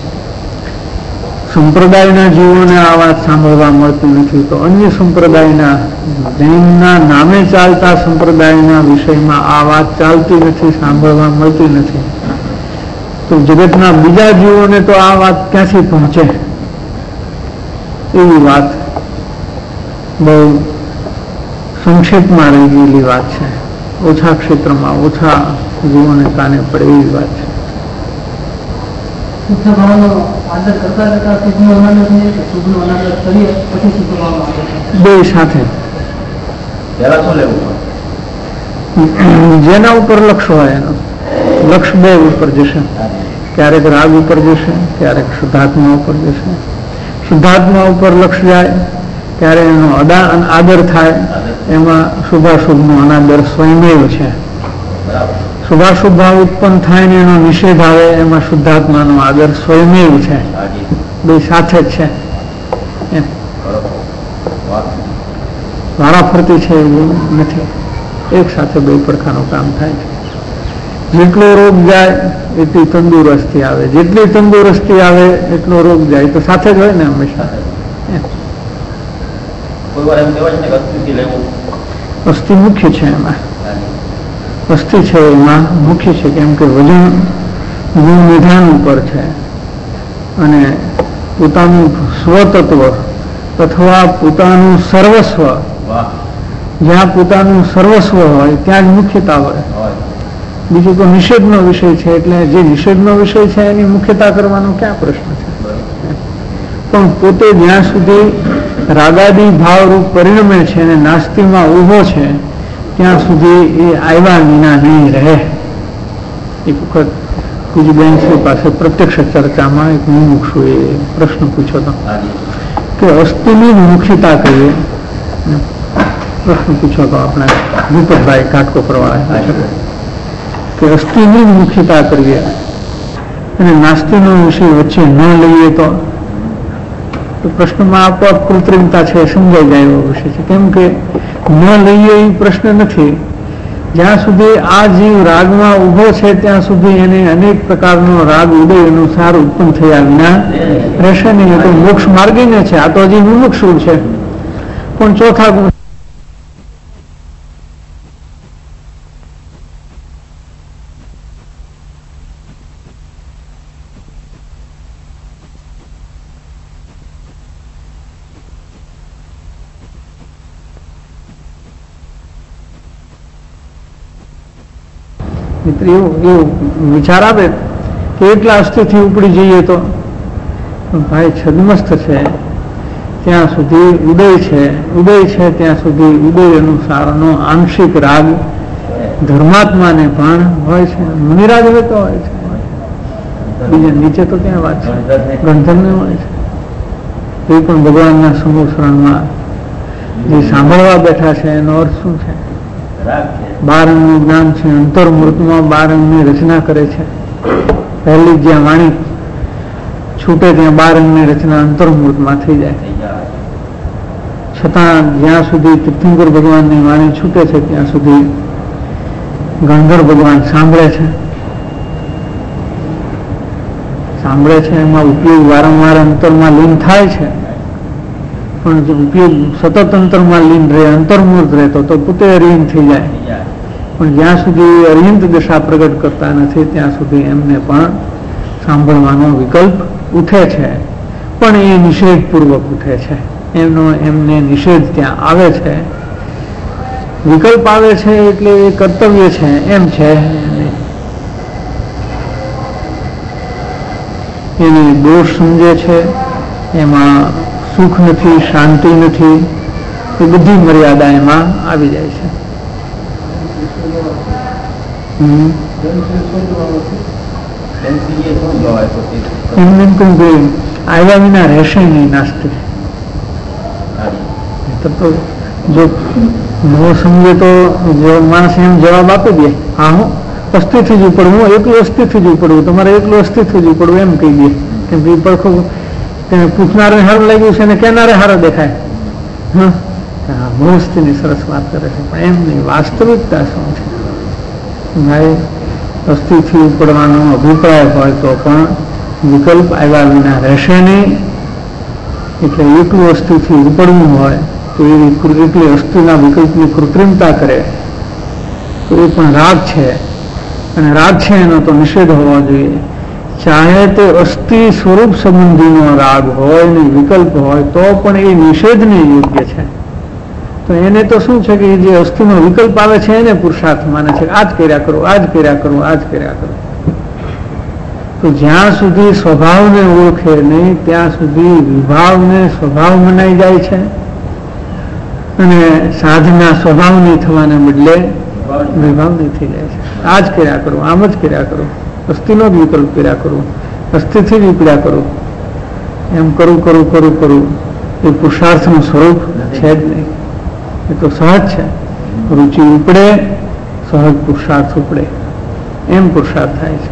B: સંપ્રદાયના જીવોને આ વાત સાંભળવા મળતી નથી, તો અન્ય સંપ્રદાયના જૈનના નામે ચાલતા સંપ્રદાયના વિષયમાં આ વાત ચાલતી નથી, સાંભળવા મળતી નથી. તો જગતના બીજા જીવોને તો આ વાત ક્યાંથી પહોંચે? એવી વાત બહુ સંક્ષેપમાં રહી ગયેલી વાત છે. ઓછા ક્ષેત્રમાં ઓછા જીવોને કાને પડે એવી વાત છે. બે સાથે જેના ઉપર લક્ષ હોય એનો લક્ષ બે ઉપર જશે. ક્યારેક રાગ ઉપર જશે, ક્યારેક શુદ્ધાત્મા ઉપર જશે. શુદ્ધાત્મા ઉપર લક્ષ જાય ત્યારે એનો આદર થાય. એમાં શુભાશુભનો અનાદર સ્વયમેવ છે. શુભાશુભ ભાવ ઉત્પન્ન થાય ને એનો નિષેધ આવે, એમાં શુદ્ધાત્માનો આદર સ્વયમેવ છે. બે સાથે જ છે. વારાફરતી છે એવું નથી, એક સાથે બે પડખાનું કામ થાય છે. જેટલો રોગ જાય એટલી તંદુરસ્તી આવે, જેટલી તંદુરસ્તી આવે એટલો રોગ જાય. તો સાથે જ હોય ને હંમેશા.
C: કોઈ વાર એમ કહેવાય છે ને કે અસ્થિથી લેવું.
B: અસ્થિ મુખ્ય છે, એમાં અસ્થિ છે એમાં મુખ્ય છે, કેમ કે વજન ગુણ નિધાન ઉપર છે અને પોતાનું સ્વતત્વ અથવા પોતાનું સર્વસ્વ, જ્યાં પોતાનું સર્વસ્વ હોય ત્યાં જ મુખ્યતા હોય. બીજું તો નિષેધનો વિષય છે, એટલે જે નિષેધનો વિષય છે એની મુખ્યતા કરવાનો ક્યાં પ્રશ્ન છે. પણ પોતે જ્યાં સુધી રાગાદી ભાવરૂપ પરિણમે છે અને નાસ્તિમાં ઊભો છે ત્યાં સુધી એ આવ્યા વિના નહીં રહે. એક વખત પૂજ્યબેન શ્રી પાસે પ્રત્યક્ષ ચર્ચામાં એક મુમુક્ષુએ પ્રશ્ન પૂછ્યો હતો કે અસ્થિની મુખ્યતા કહીએ. પ્રશ્ન પૂછ્યો હતો આપણે ભૂપતભાઈ કાટકોપરવાળા કે અસ્થિની મુખ્યતા કરીએ અને નાસ્તિનો વિષય વચ્ચે ન લઈએ તો પ્રશ્નમાં આપોઆપ કૃત્રિમતા છે સમજાઈ જાય એવો વિષય છે. કેમ કે ન લઈએ એ પ્રશ્ન નથી. જ્યાં સુધી આ જીવ રાગમાં ઊભો છે ત્યાં સુધી એને અનેક પ્રકારનો રાગ ઉદય અનુસાર ઉત્પન્ન થયા વિના રહેશે નહીં. તો મોક્ષ માર્ગીને છે, આ તો હજી મુમુક્ષુ છે. પણ ચોથા ગુણ એવું વિચાર આવે કે એટલા અસ્થિથી ઉપડી જઈએ તો ભાઈ છદ્મસ્થ છે ત્યાં સુધી ઉદય છે, ઉદય છે ત્યાં સુધી ઉદય અનુસારનો આંશિક રાગ ધર્માત્માને પણ હોય છે, મુનિરાજ હોય તો હોય છે. બીજા નીચે તો ક્યાં વાત છે, ગંધર્વને હોય છે. એ પણ ભગવાનના સમુસરણમાં જે સાંભળવા બેઠા છે એનો અર્થ શું છે? 12 અંગનું જ્ઞાન છે. અંતર્મૂર્તમાં 12 અંગની રચના કરે છે. પહેલી જ્યાં વાણી છૂટે ત્યાં 12 અંગની રચના અંતર્મૂર્તમાં થઈ જાય. છતાં જ્યાં સુધી તીર્થંકર ભગવાનની વાણી છૂટે છે ત્યાં સુધી ગંધર્વ ભગવાન સાંભળે છે. એમાં ઉપયોગ વારંવાર અંતરમાં લીન થાય છે, પણ જો ઉપયોગ સતત અંતરમાં લીન રહે, અંતર્મૂર્ત રહેતો તો પોતે અરિહંત થઈ જાય. પણ જ્યાં સુધી અરિહંત દશા પ્રગટ કરતા નથી ત્યાં સુધી એમને પણ સાંભળવાનો વિકલ્પ ઉઠે છે, પણ એ નિષેધપૂર્વક ઉઠે છે. એમને નિષેધ ત્યાં આવે છે, વિકલ્પ આવે છે એટલે એ કર્તવ્ય છે એમ છે. એને દોષ સમજે છે, એમાં સુખ નથી, શાંતિ નથી, એ બધી મર્યાદા એમાં આવી જાય છે. એમને એમ કહ્યું કે આવ્યા વિના રહેશે નહીં નાસ્તિક. તો જો ન સમજે તો માણસ એમ જવાબ આપી દે, હા હું અસ્થિથી જ ઉપડવું, હું એકલું અસ્થિથી જ ઉપડવું, તમારે એકલું અસ્થિથી જ ઉપડવું એમ કહી દે. કેમ કે પડખું તેને પૂછનારે સારું લાગ્યું છે ને કેનારે સારો દેખાય. મોહસ્તીની સરસ વાત કરે છે, પણ એમ નહીં. વાસ્તવિકતા શું છે? ભાઈ અસ્થિથી ઉપડવાનો અભિપ્રાય હોય તો પણ વિકલ્પ આવ્યા વિના રહેશે નહીં. એટલે એકલું અસ્થિથી ઉપડવું હોય તો એટલી અસ્થિના વિકલ્પની કૃત્રિમતા કરે તો એ પણ રાગ છે, અને રાગ છે એનો તો નિષેધ હોવો જોઈએ. ચાહે તે અસ્થિ સ્વરૂપ સંબંધીનો રાગ હોય ને વિકલ્પ હોય તો પણ એ નિષેધને યોગ્ય છે. તો એને તો શું છે કે જે અસ્થિનો વિકલ્પ આવે છે એને પુરુષાર્થ માને છે. આ જ કર્યા કરો, આ જ કર્યા કરો, આ જ કર્યા કરો. તો જ્યાં સુધી સ્વભાવને ઓળખે નહીં ત્યાં સુધી વિભાવને સ્વભાવ મનાઈ જાય છે, અને સાધના સ્વભાવની થવાને બદલે વિભાવની થઈ જાય છે. આ જ કર્યા કરો, આમ જ કર્યા કરો, અસ્થિનો જ વિકલ્પ કર્યા કરો, અસ્થિથી જ ઉપડ્યા કરો, એમ કરું કરું કરું કરું એ પુરુષાર્થનું સ્વરૂપ છે જ નહીં. એ તો સહજ છે. રુચિ ઉપડે, સહજ પુરુષાર્થ ઉપડે, એમ પુરુષાર્થ થાય છે.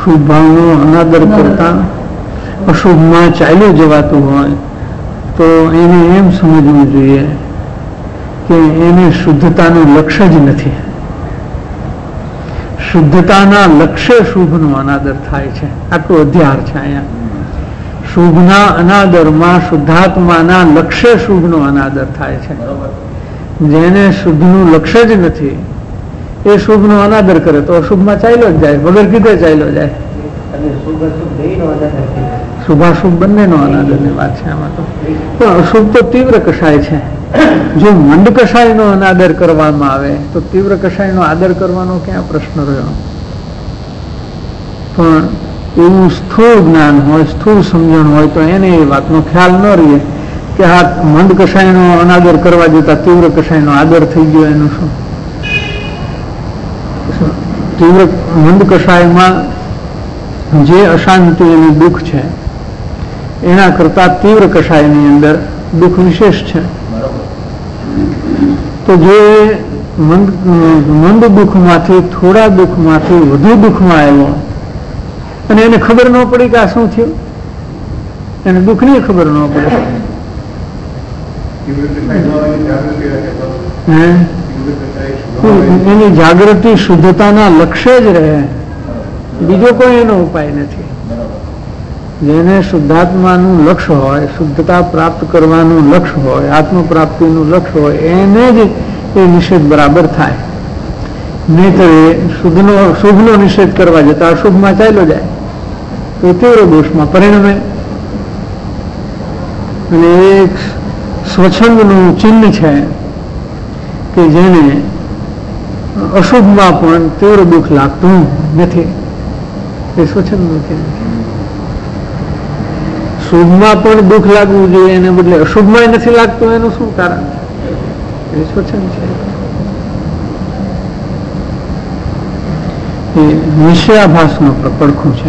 B: શુભ ભાવનો અનાદર કરતા અશુભમાં ચાલ્યું જવાતું હોય તો એને એમ સમજવું જોઈએ કે એને શુદ્ધતાનું લક્ષ્ય જ નથી. શુદ્ધતાના લક્ષ્ય શુભનો અનાદર થાય છે. આટલું અધ્યાર છે અહીંયા. શુભના અનાદરમાં શુદ્ધાત્માના લક્ષ્ય શુભનો અનાદર થાય છે. જેને શુદ્ધનું લક્ષ્ય જ નથી એ શુભનો અનાદર કરે તો અશુભમાં ચાલ્યો જ જાય, વગર કીધે ચાલ્યો જાય. શુભાશુભ બંનેનો અનાદરની વાત છે આમાં તો. પણ અશુભ તો તીવ્ર કષાય છે. જો મંદ કષાયનો અનાદર કરવામાં આવે તો તીવ્ર કષાયનો આદર કરવાનો ક્યાં પ્રશ્ન રહ્યો. પણ એવું સ્થૂળ જ્ઞાન હોય, સ્થૂળ સમજણ હોય તો એને એ વાતનો ખ્યાલ ન રહે કે આ મંદ કષાયનો અનાદર કરવા જતા તીવ્ર કષાયનો આદર થઈ ગયો. એનું શું? તીવ્ર મંદ કષાયમાં જે અશાંતિ અને દુઃખ છે એના કરતા તીવ્ર કષાયની અંદર દુઃખ વિશેષ છે. તો જે મંદ દુઃખમાંથી થોડા દુઃખમાંથી વધુ દુઃખમાં આવ્યો અને એને ખબર ન પડી કે આ શું થયું, એને દુઃખની ખબર ન પડે. એની જાગૃતિ શુદ્ધતાના લક્ષ્ય જ રહે, બીજો કોઈ એનો ઉપાય નથી. જેને શુદ્ધાત્માનું લક્ષ્ય હોય, શુદ્ધતા પ્રાપ્ત કરવાનું લક્ષ્ય હોય, આત્મ પ્રાપ્તિનું લક્ષ્ય હોય, એને જ એ નિષેધ બરાબર થાય. નહીતર એ શુભનો નિષેધ કરવા જતા અશુભમાં ચાલ્યો જાય તો તીવ્ર દોષમાં પરિણમે. અને એક સ્વચ્છંદનું ચિહ્ન છે કે જેને અશુભમાં પણ તીવ્ર દુઃખ લાગતું નથી. એ સ્વચ્છંદનું ચિહ્ન છે. શુભમાં પણ દુઃખ લાગવું જોઈએ એને બદલે અશુભમાં નથી લાગતું. એનું શું કારણ છે? એ સ્વચ્છંદ છે. એ નિશ્ચયાભાસનો પડખું છે.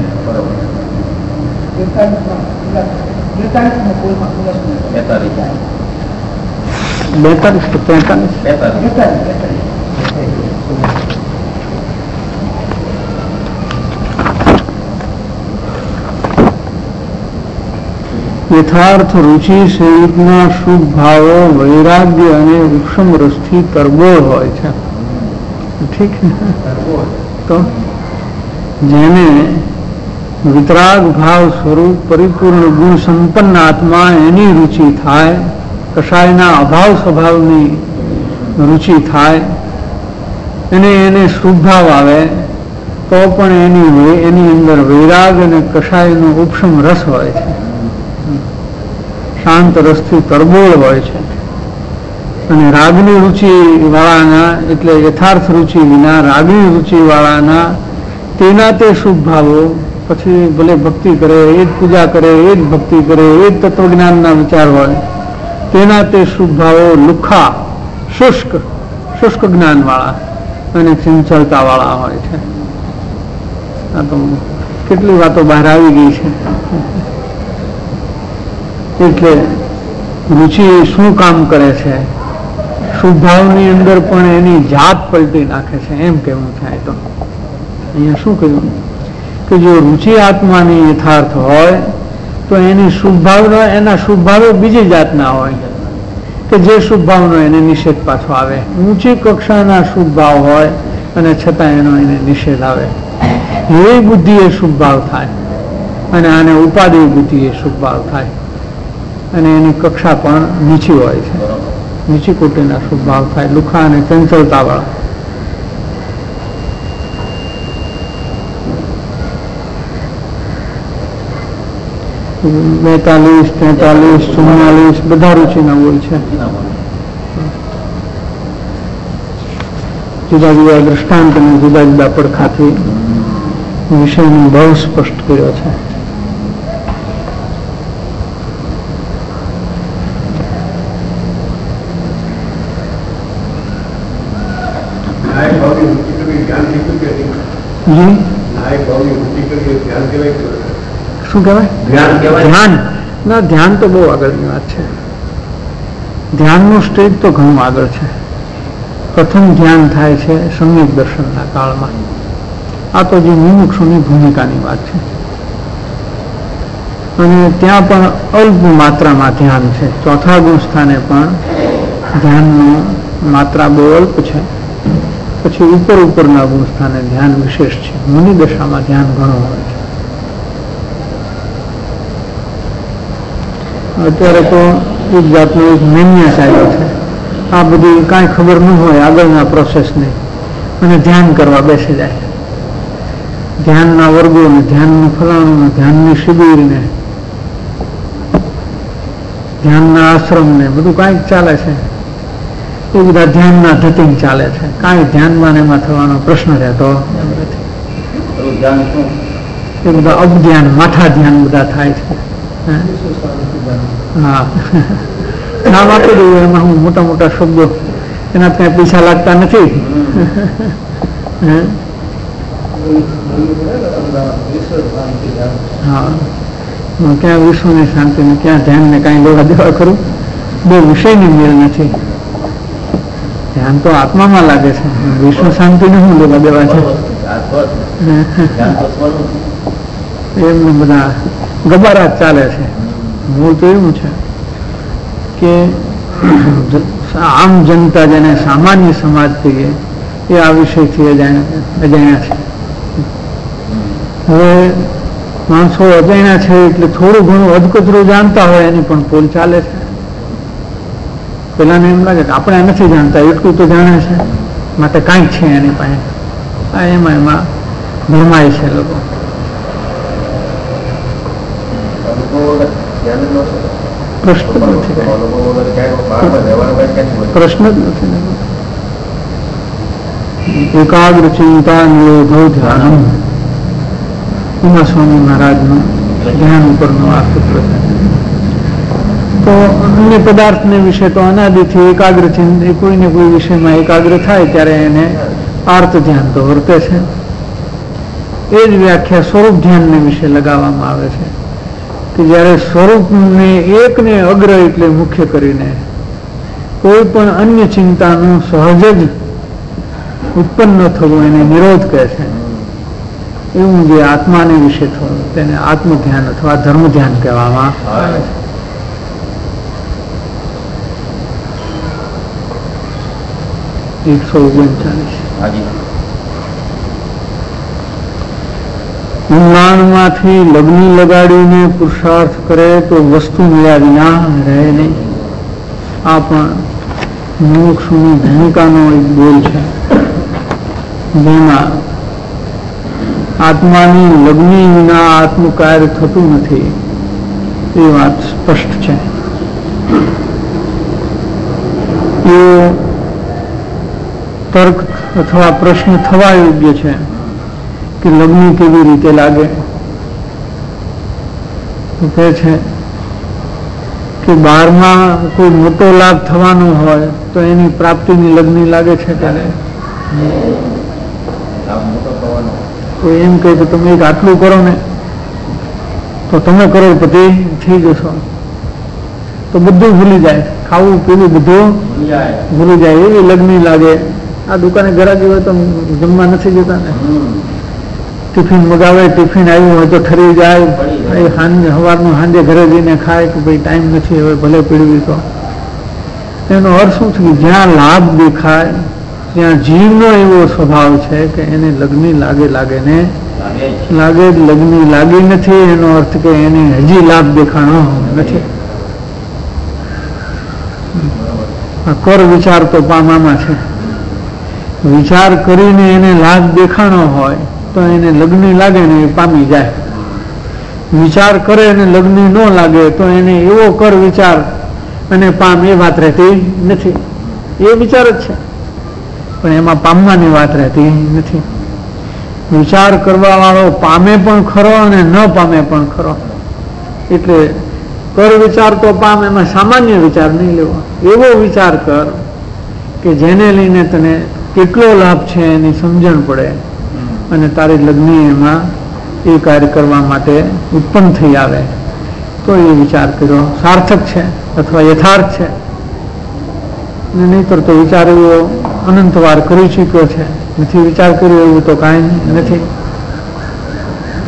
B: 42 યથાર્થ રુચિ સહિતના શુભ ભાવો વૈરાગ્ય અને ઉપશમ રસથી તરબોળ હોય છે. ઠીક તો જેને વિતરાગ ભાવ સ્વરૂપ પરિપૂર્ણ ગુણ સંપન્ન આત્મા એની રુચિ થાય, કષાયના અભાવ સ્વભાવની રુચિ થાય અને એને શુભ ભાવ આવે તો પણ એની અંદર વૈરાગ અને કષાયનો ઉપશમ રસ હોય છે. શાંત રસથી તરબોળ હોય છે. અને રાગની રુચિ વાળાના એટલે યથાર્થ રુચિ વિના રાગની રુચિ વાળાના તેના તે શુભ ભાવો પછી ભલે ભક્તિ કરે, એ જ પૂજા કરે, એ જ ભક્તિ કરે, એ જ તત્વજ્ઞાનના વિચાર હોય, તેના તે શુભ ભાવો લુખ્ખા, શુષ્ક જ્ઞાન વાળા અને ચંચળતા વાળા હોય છે. આ તો કેટલી વાતો બહાર આવી ગઈ છે. એટલે રુચિ શું કામ કરે છે? શુભ ભાવની અંદર પણ એની જાત પલટી નાખે છે એમ કેવું થાય. તો અહીંયા શું કહ્યું કે જો રુચિ આત્માની યથાર્થ હોય તો એની શુભ ભાવનો એના શુભ ભાવો બીજી જાતના હોય કે જે શુભ ભાવનો એને નિષેધ પાછો આવે. ઊંચી કક્ષાના શુભ ભાવ હોય અને છતાં એનો એને નિષેધ આવે. એવી બુદ્ધિ એ શુભ ભાવ થાય અને આને ઉપાદેય બુદ્ધિ એ શુભ ભાવ થાય અને એની કક્ષા પણ નીચી હોય છે. નીચી કોટીના શુભ ભાવ થાય, લુખા અને ચંચળતા વાળા. બેતાલીસ, 43, 44 બધા રુચિના બોલ છે. જુદા જુદા દ્રષ્ટાંત અને જુદા જુદા પડખાથી વિષયને બહુ સ્પષ્ટ કર્યો છે. શું કહેવાય? ધ્યાન ના, ધ્યાન તો બહુ આગળની વાત છે. ધ્યાનનું સ્ટેજ તો ઘણું આગળ છે. પ્રથમ ધ્યાન થાય છે સમ્યક દર્શનના કાળમાં. આ તો જે મુમુક્ષુની ભૂમિકાની વાત છે. અને ત્યાં પણ અલ્પ માત્રામાં ધ્યાન છે. ચોથા ગુણ સ્થાને પણ ધ્યાનનું માત્રા બહુ અલ્પ છે. પછી ઉપરના ગુણ સ્થાને ધ્યાન વિશેષ છે. મુનિ દશામાં ધ્યાન ઘણું હોય છે. અત્યારે તો એક જાતનો એક મેન્યા ચાલ્યો છે. આ બધી કાંઈ ખબર ન હોય આગળના પ્રોસેસને, અને ધ્યાન કરવા બેસી જાય. ધ્યાનના વર્ગો ને ધ્યાનનું ફલાણું, ધ્યાનની શિબિર ને ધ્યાનના આશ્રમ ને બધું કાંઈક ચાલે છે. એ બધા ધ્યાનના ધતિંગ ચાલે છે. કાંઈ ધ્યાનમાં એમાં થવાનો પ્રશ્ન રહેતો નથી. એ બધા અપધ્યાન, માઠા ધ્યાન બધા થાય છે. હા, નામ આપી દઉં એમાં હું મોટા મોટા શબ્દો, એના કઈ પૈસા લાગતા નથી. હા, ક્યાં વિશ્વની શાંતિ ને ક્યાં ધ્યાન ને કઈ લેવા દેવા ખરું? બે વિષયની મેળ નથી. ધ્યાન તો આત્મામાં લાગે છે, વિશ્વ શાંતિ ને શું લેવા દેવા છે? એમને બધા ગબારા ચાલે છે. મૂળ તો એવું છે કે આમ જનતા જેને સામાન્ય સમાજ કહીએ એ આ વિષયથી અજાણ્યા છે. હવે માણસો અજાણ્યા છે એટલે થોડું ઘણું અધકચરું જાણતા હોય એની પણ પોલ ચાલે છે. પેલાને એમ લાગે કે આપણે નથી જાણતા, એટલું તો જાણે છે માટે કાંઈક છે એની પાસે. આ એમાં ભરમાય છે લોકો. પ્રશ્ન જ નથી, પ્રશ્ન જ નથી. એકાગ્ર ચિંતા નિરોધો ધ્યાન, ઉમા સ્વામી મહારાજનું ધ્યાન ઉપરનું આ સૂત્ર છે. તો અન્ય પદાર્થને વિશે તો અનાદિથી એકાગ્ર કોઈને કોઈ વિષયમાં એકાગ્ર થાય ત્યારે એને આર્ત ધ્યાન તો વર્તે છે. એ જ વ્યાખ્યા સ્વરૂપ ધ્યાનને વિશે લગાવવામાં આવે છે કે જ્યારે સ્વરૂપને એકને અગ્ર એટલે મુખ્ય કરીને કોઈ પણ અન્ય ચિંતાનું સહજ જ ઉત્પન્ન થવું એને નિરોધ કહે છે. એવું જે આત્માને વિશે થયું તેને આત્મ ધ્યાન અથવા ધર્મ ધ્યાન કહેવામાં આવે છે. ઊંડાણમાંથી લગ્ન લગાડીને પુરુષાર્થ કરે તો વસ્તુ મળ્યા વિના રહે નહીં. આ પણ મોક્ષની ભૂમિકાનો એક બોલ છે, જેમાં આત્માની લગ્ન વિના આત્મકાર્ય થતું નથી એ વાત સ્પષ્ટ છે. એ તર્ક અથવા પ્રશ્ન થવા યોગ્ય છે કે લગ્ન કેવી રીતે લાગે? તો કહે છે કે બહારમાં કોઈ મોટો લાભ થવાનો હોય તો એની પ્રાપ્તિની લગ્ન લાગે છે ત્યારે તો એમ કહે કે તમે એક આટલું કરો ને તો તમે કરોડપતિ થઈ જશો. તો બધું ભૂલી જાય, ખાવું પીવું બધું ભૂલી જાય એવી લગ્ન લાગે. આ દુકાને ઘરાકી હોય તો જમવા નથી જતા ને, ટિફિન મગાવે, ટિફિન આવ્યું હોય તો ઠરી જાય, સવારનું સાંજે ઘરે જઈને ખાય કે ભાઈ ટાઈમ નથી હવે ભલે પીડવી. તો એનો અર્થ શું છે કે જ્યાં લાભ દેખાય ત્યાં જીવનો એવો સ્વભાવ છે કે એને લગ્ન લાગે ને લાગે, લગ્ન લાગી નથી એનો અર્થ કે એને હજી લાભ દેખાણો નથી. કર વિચાર તો પામામાં છે. વિચાર કરીને એને લાભ દેખાણો હોય તો એને લગ્ન લાગે ને એ પામી જાય. વિચાર કરે અને લગ્ન ન લાગે તો એને એવો કર વિચાર અને પામ એ વાત રહેતી નથી. એ વિચાર જ છે પણ એમાં પામવાની વાત રહેતી નથી. વિચાર કરવા વાળો પામે પણ ખરો અને ન પામે પણ ખરો. એટલે કર વિચાર તો પામ, એમાં સામાન્ય વિચાર નહીં લેવો. એવો વિચાર કર કે જેને લઈને તને કેટલો લાભ છે એની સમજણ પડે અને તારી લગ્ન એમાં એ કાર્ય કરવા માટે ઉત્પન્ન થઈ આવે તો એ વિચાર કર્યો સાર્થક છે અથવા યથાર્થ છે. નહીંતર તો વિચાર એવો અનંતવાર કરી ચૂક્યો છે, નથી વિચાર કર્યો એવું તો કાંઈ નથી.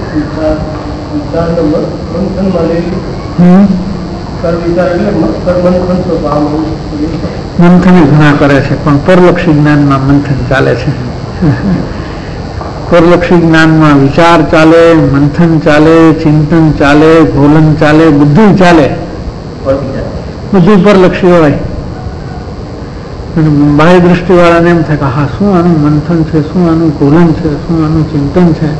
B: મંથન ઘણા કરે છે, પણ પરલક્ષી જ્ઞાનમાં મંથન ચાલે છે. પરલક્ષી જ્ઞાનમાં વિચાર ચાલે, મંથન ચાલે, ચિંતન ચાલે, ઘોલન ચાલે, બધું ચાલે, બધું પરલક્ષી હોય. બાહ્ય દ્રષ્ટિ વાળાને એમ થાય કે હા શું આનું મંથન છે, શું આનું ઘોલન છે, શું આનું ચિંતન છે,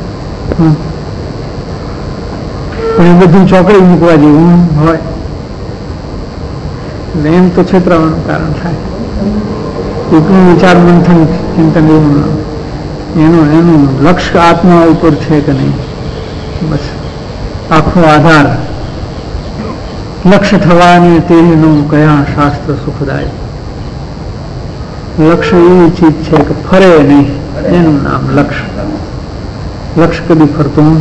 B: પણ એ બધું ચોકડી મૂકવા જેવું હોય. એમ તો છેતરાવાનું કારણ થાય. એટલું વિચાર મંથન ચિંતન એનું લક્ષ્ય આત્મા ઉપર છે કે નહીં, બસ આખો આધાર લક્ષ્ય થવાની તેનું કયા શાસ્ત્ર સુખદાય. લક્ષ્ય એવી ચીજ છે કે ફરે નહીં, એનું નામ લક્ષ્ય. લક્ષ્ય કદી ફરતું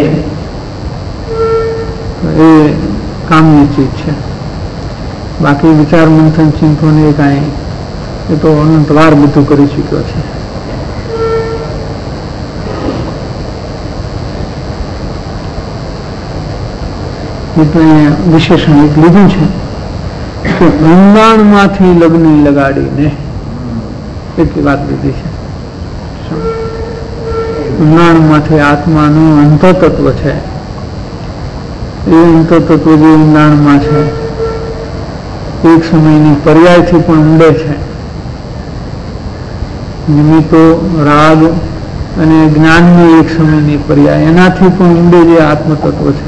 B: એ કામની ચીજ છે. બાકી વિચાર મંથન ચિંતન એ કાંઈ એ તો અનંતવાર બધું કરી ચૂક્યો છે. એટલે વિશેષણ એક લીધું છે કે ઊંડાણમાંથી લગ્ન લગાડીને એટલી વાત લીધી છે. ઊંડાણમાંથી આત્માનું અંતતત્વ છે, એ અંતતત્વ જે ઊંડાણમાં છે એક સમયની પર્યાયથી પણ ઊંડે છે. નિમિત્તો રાગ અને જ્ઞાનની એક સમયની પર્યાય એનાથી પણ ઊંડે જે આત્મતત્વ છે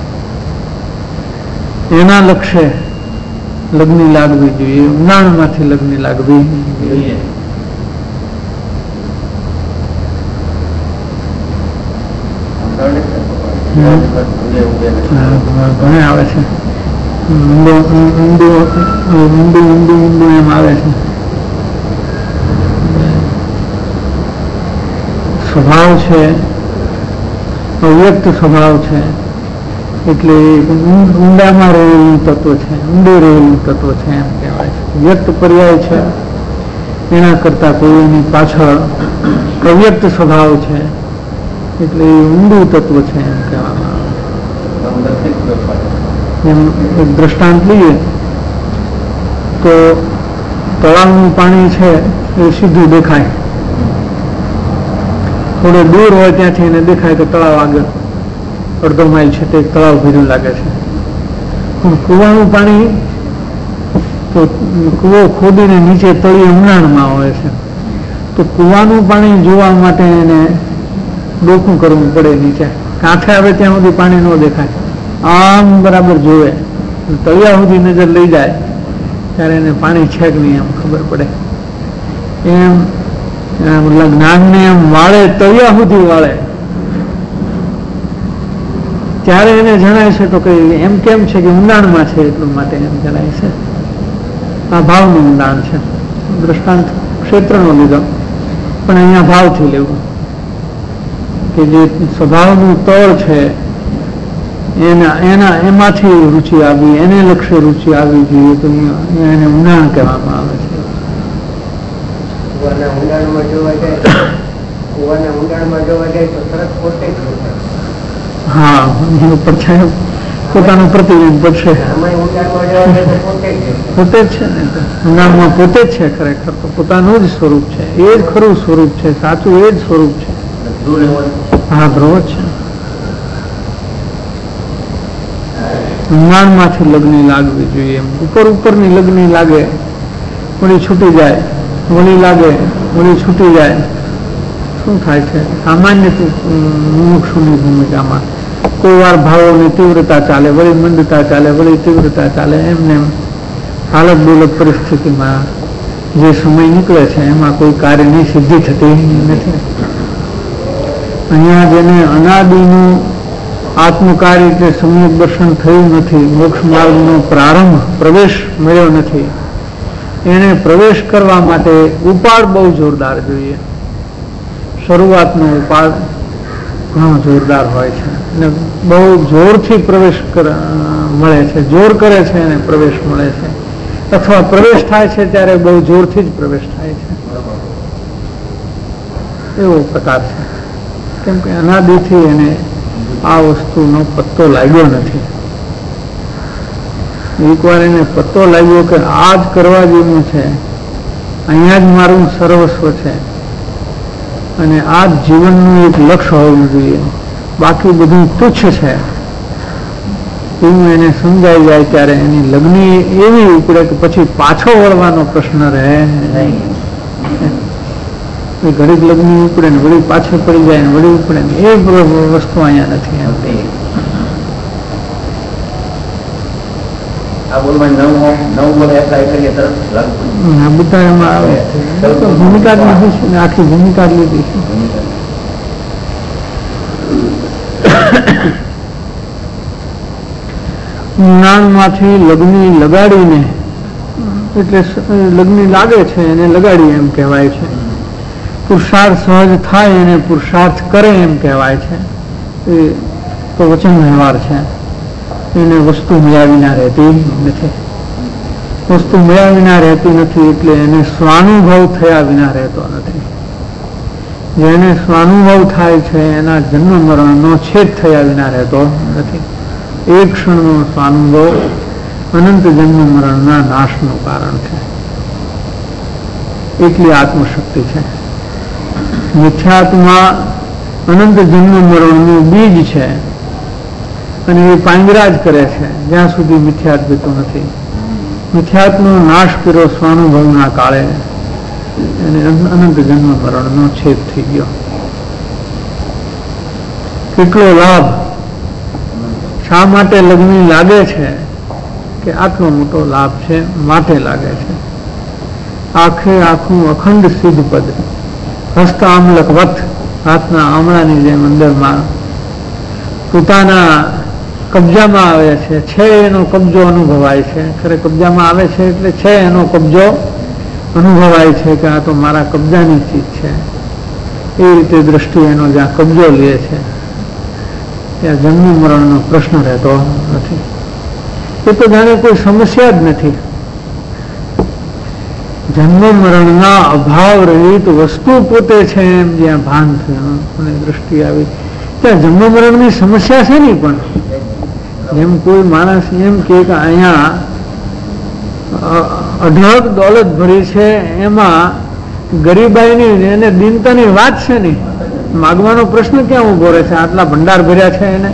B: એના લક્ષ્ય લગ્ન લાગવી જોઈએ, ઊંડાણમાંથી લગ્ન લાગવી જોઈએ. ઘણા આવે છે ઊંડું એમ આવે છે. સ્વભાવ છે અવ્યક્ત સ્વભાવ છે, એટલે ઊંડામાં રહેલું તત્વ છે, ઊંડે રહેલું તત્વ છે એમ કહેવાય છે. વ્યક્ત પર્યાય છે એના કરતા કોઈની પાછળ અવ્યક્ત સ્વભાવ છે, એટલે ઊંડું તત્વ છે એમ કહેવામાં આવે. એમ એક દ્રષ્ટાંત લઈએ તો તળાવનું પાણી છે એ સીધું દેખાય, થોડે દૂર હોય ત્યાંથી એને દેખાય કે તળાવ આગળ અડધો માઇલ છે તે તળાવ ભર્યું લાગે છે. પણ કૂવાનું પાણી તો કૂવો ખોદીને નીચે તળિયે ઊંડાણમાં હોય છે, તો કૂવાનું પાણી જોવા માટે એને ડોકું કરવું પડે. નીચે કાંઠે આવે ત્યાં સુધી પાણી ન દેખાય, આમ બરાબર જોવે, તળિયા સુધી નજર લઈ જાય ત્યારે એને પાણી છે કે નહીં એમ ખબર પડે. એમ જ્ઞાનને એમ વાળે, તળિયા સુધી વાળે ત્યારે એને જણાય છે તો કે એમ કેમ છે કે ઊંડાણમાં છે, એટલું માટે એમ જણાય છે. આ ભાવનું ઊંડાણ છે. દ્રષ્ટાંત ક્ષેત્રનો લીધો, પણ અહીંયા ભાવથી લેવું કે જે સ્વભાવનું તળ છે એમાંથી રુચિ આવી, એને લક્ષ્ય રુચિ આવી જોઈએ, તો એને ઊંડાણ કહેવામાં આવે છે.
D: ઊંડાણમાં જોવા જાય તો તરત પોતે
B: હા, એનો પડછાયો પોતાનું પ્રતિબિંબ પડશે, પોતે જ છે ને. ઊંડાણમાં પોતે જ છે, ખરેખર તો પોતાનું જ સ્વરૂપ છે, એ જ ખરું સ્વરૂપ છે, સાચું એ જ સ્વરૂપ છે. હા, ધ્રુવ જ છે. ઊંડાણમાંથી લગ્ન લાગવી જોઈએ. ઉપરની લગ્ન લાગે, વળી છૂટી જાય, વળી લાગે, વળી છૂટી જાય. શું થાય છે? સામાન્ય મુમુક્ષુની ભૂમિકામાં કોઈ વાર ભાવોની તીવ્રતા ચાલે, વળી મંદતા ચાલે, વળી તીવ્રતા ચાલે, એમને એમ હાલત ડોલત પરિસ્થિતિમાં જે સમય નીકળે છે એમાં કોઈ કાર્યની સિદ્ધિ થતી નથી. અહીંયા જેને અનાદિનું આત્મકાર્ય એટલે સમ્યક દર્શન થયું નથી, મોક્ષ માર્ગનો પ્રારંભ પ્રવેશ મળ્યો નથી, એને પ્રવેશ કરવા માટે ઉપાડ બહુ જોરદાર જોઈએ. શરૂઆતનો ઉપાડ ઘણો જોરદાર હોય છે અને બહુ જોરથી પ્રવેશ મળે છે, જોર કરે છે અને પ્રવેશ મળે છે, અથવા પ્રવેશ થાય છે ત્યારે બહુ જોરથી જ પ્રવેશ થાય છે, એવો પ્રકાર છે. કેમ કે અનાદિથી એને આ વસ્તુનો પત્તો લાગ્યો નથી. એકવાર એને પત્તો લાગ્યો કે આ જ કરવા જેવું છે, અહીંયા જ મારું સર્વસ્વ છે અને આ જ જીવનનું એક લક્ષ્ય હોવું જોઈએ, બાકી બધું તુચ્છ છે, એવું એને સમજાઈ જાય ત્યારે એની લગ્ની એવી ઉપડે કે પછી પાછો વળવાનો પ્રશ્ન રહે નહીં. ઘડીક લગ્ની ઉપડે ને વળી પાછળ પડી જાય ને વળી ઉપડે ને એ વસ્તુ અહીંયા નથી. બધા એમાં આવે ભૂમિકા જ નથી ને આખી ભૂમિકા જ લીધી છે. જ્ઞાનમાંથી લગ્ની લગાડીને એટલે લગ્ની લાગે છે એને લગાડી એમ કહેવાય છે. પુરુષાર્થ સહજ થાય એને પુરુષાર્થ કરે એમ કહેવાય છે. એ તો વચન વ્યવહાર છે. એને વસ્તુ મળ્યા વિના રહેતી નથી. વસ્તુ મળ્યા વિના રહેતી નથી એટલે એને સ્વાનુભવ થયા વિના રહેતો નથી. જેને સ્વાનુભવ થાય છે એના જન્મ મરણનો છેદ થયા વિના રહેતો નથી. એક ક્ષણનો સ્વાનુભવ અનંત જન્મ મરણના નાશનું કારણ છે. એટલી આત્મશક્તિ છે. મિથ્યાત્મા અનંત જન્મ મરણનું બીજ છે અને એ પાંજરા જ કરે છે જ્યાં સુધી મિથ્યાત્વ નથી. મિથ્યાત્વનો નાશ કર્યો સ્વાનુભવના કાળે એને અનંત જન્મ મરણનો છેદ થઈ ગયો. કેટલો લાભ, શા માટે લગ્ન લાગે છે કે આટલો મોટો લાભ છે માટે લાગે છે. આખે આખું અખંડ સિદ્ધ પદ હસ્ત આમલકવત, હાથના આમળાની જેમ અંદરમાં પોતાના કબજામાં આવે છે એનો કબજો અનુભવાય છે. ખરે કબજામાં આવે છે એટલે છે એનો કબજો અનુભવાય છે કે આ તો મારા કબજાની ચીજ છે. એ રીતે દ્રષ્ટિ એનો જ્યાં કબજો લે છે ત્યાં જન્મ મરણનો પ્રશ્ન રહેતો નથી. એ તો જાણે કોઈ સમસ્યા જ નથી. જન્મ મરણના અભાવ રહિત વસ્તુ પોતે છે એમ જ્યાં ભાન થયું અને દ્રષ્ટિ આવી ત્યાં જન્મ મરણની સમસ્યા છે નહીં. પણ જેમ કોઈ માણસ એમ કે અહીંયા અઢળક દોલત ભરી છે એમાં ગરીબાઈની એને દીનતાની વાત છે નહીં. માગવાનો પ્રશ્ન ક્યાં ઉભો રહે છે? આટલા ભંડાર ભર્યા છે એને.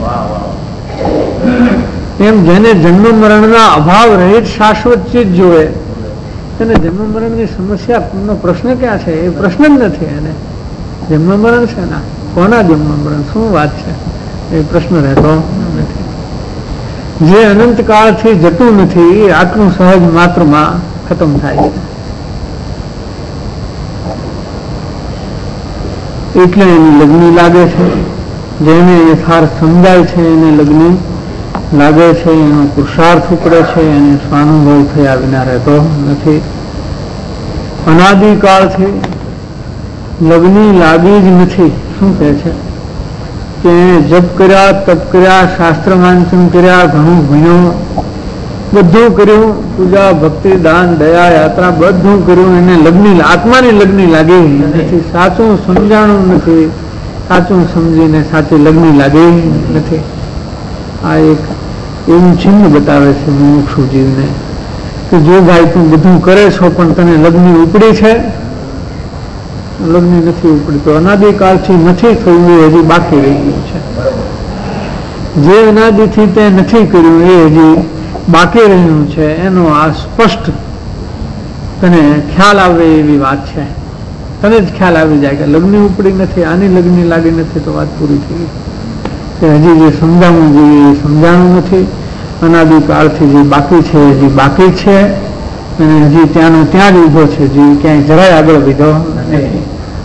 B: એમ જેને જન્મ મરણના અભાવ રહિત શાશ્વત ચીજ જોવે એને જન્મ મરણની સમસ્યાનો પ્રશ્ન ક્યાં છે? એ પ્રશ્ન જ નથી. એને જન્મ મરણ છે ને કોના જન્મ મરણ, શું વાત છે એ પ્રશ્ન રહેતો નથી. જે અનંત કાળથી જતું નથી એ આટલું સહજ માત્રમાં ખતમ થાય છે. એટલે એની લગ્ની લાગે છે. જેને યથાર્થ સમજાય છે એને લગ્ની લાગે છે. એનો પુરુષાર્થ ઉપડે છે. એને સ્વાનુભવ થયા વિના રહેતો નથી. અનાદિકાળથી લગ્ની લાગી જ નથી. શું કહે છે કે જપ કર્યા, તપ કર્યા, શાસ્ત્ર વાંચન કર્યા, ઘણું ભણ્યો, બધું કર્યું, પૂજા ભક્તિ દાન દયા યાત્રા બધું કર્યું, એને લગ્ની આત્માની લગ્ની લાગી નથી. સાચું સમજાણું નથી. સાચું સમજીને સાચી લગ્ની લાગી નથી. આ એક એવું ચિહ્ન બતાવે છે મુમુક્ષુ જીવને કે જો ભાઈ તું બધું કરે છો પણ તને લગ્ની ઉપડી છે, લગ્ની નથી ઉપડી તો અનાદિકાળથી નથી થયું એ હજી બાકી રહી ગયું છે. જે અનાદિથી તે નથી કર્યું એ હજી બાકી રહ્યું છે. એનો આ સ્પષ્ટ તને ખ્યાલ આવે એવી વાત છે. તને જ ખ્યાલ આવી જાય કે લગ્ની ઉપડી નથી, આની લગ્ની લાગી નથી તો વાત પૂરી થઈ ગઈ. હજી જે સમજાવવું જોઈએ એ સમજાણું નથી. અનાદિકાળથી જે બાકી છે એ હજી બાકી છે અને હજી ત્યાંનો ત્યાં જ ઉભો છે. હજી ક્યાંય જરાય આગળ વધ્યો નથી.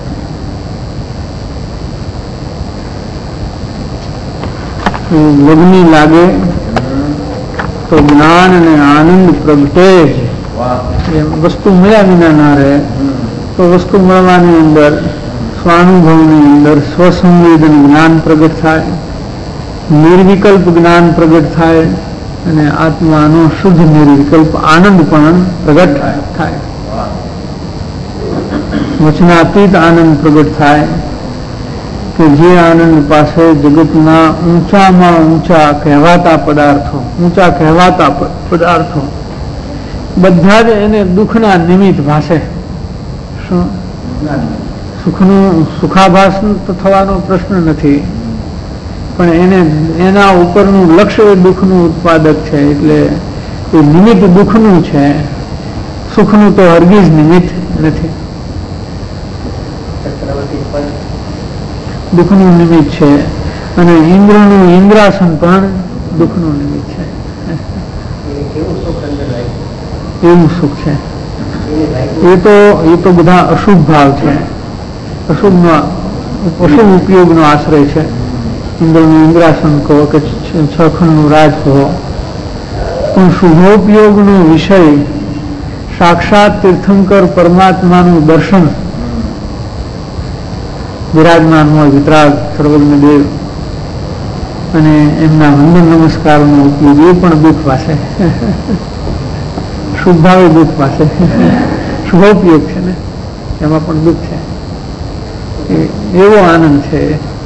B: લગ્ની લાગે તો જ્ઞાન અને આનંદ પ્રગટે જ. એમ વસ્તુ મળ્યા વિના ના રહે તો વસ્તુ મળવાની અંદર સ્વાનુભવની અંદર સ્વસંવેદન જ્ઞાન પ્રગટ થાય, નિર્વિકલ્પ જ્ઞાન પ્રગટ થાય અને આત્માનો શુદ્ધ નિર્વિકલ્પ આનંદ પણ પ્રગટ થાય. વચનાતીત આનંદ પ્રગટ થાય કે કે જે આનંદ પાસે જગતના ઊંચામાં ઊંચા કહેવાતા પદાર્થો બધા જ એને દુઃખના નિમિત્ત ભાસે. શું સુખાભાસ તો થવાનો પ્રશ્ન નથી, પણ એને એના ઉપરનું લક્ષ્ય એ દુઃખનું ઉત્પાદક છે, એટલે એ નિમિત્ત દુઃખનું છે. સુખનું તો હરગીજ નિમિત્ત નથી. દુઃખનું નિમિત્ત છે, અને ઇન્દ્રનું ઇન્દ્રાસન પણ દુઃખનું નિમિત્ત છે. એવું સુખ છે. એ તો બધા અશુભ ભાવ છે, અશુભ ઉપયોગનો આશ્રય છે. ઇન્દ્રનું ઇન્દ્રાસન કહો કે છખંડનું રાજ કહો, પણ શુભોપયોગનો વિષય સાક્ષાત તીર્થંકર પરમાત્માનું દર્શન, વિરાજમાન હોય વિતરાગ સર્વજ્ઞ દેવ, અને એમના વંદન નમસ્કારનો ઉપયોગ એ પણ દુઃખ પાસે. શુભ ભાવે દુઃખ પાસે શુભોપયોગ છે ને, એમાં પણ દુઃખ છે. એવો આનંદ છે.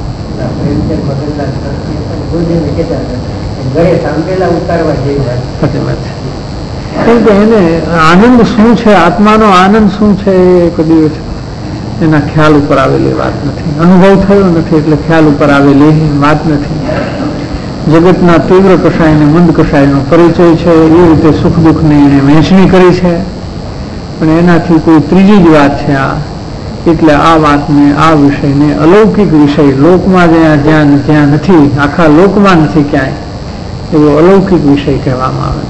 B: કેમ કે એને આનંદ શું છે, આત્માનો આનંદ શું છે, એ કદી એના ખ્યાલ ઉપર આવેલી વાત નથી. અનુભવ થયો નથી એટલે ખ્યાલ ઉપર આવેલી વાત નથી. જગતના તીવ્ર કષાય અને મંદ કષાયનો પરિચય છે, એ રીતે સુખ દુઃખની એને વહેંચણી કરી છે, પણ એનાથી કોઈ ત્રીજી જ વાત છે આ. એટલે આ વાતને, આ વિષયને અલૌકિક વિષય, લોકમાં જ્યાં નથી, આખા લોકમાં નથી ક્યાંય, એવો અલૌકિક વિષય કહેવામાં આવે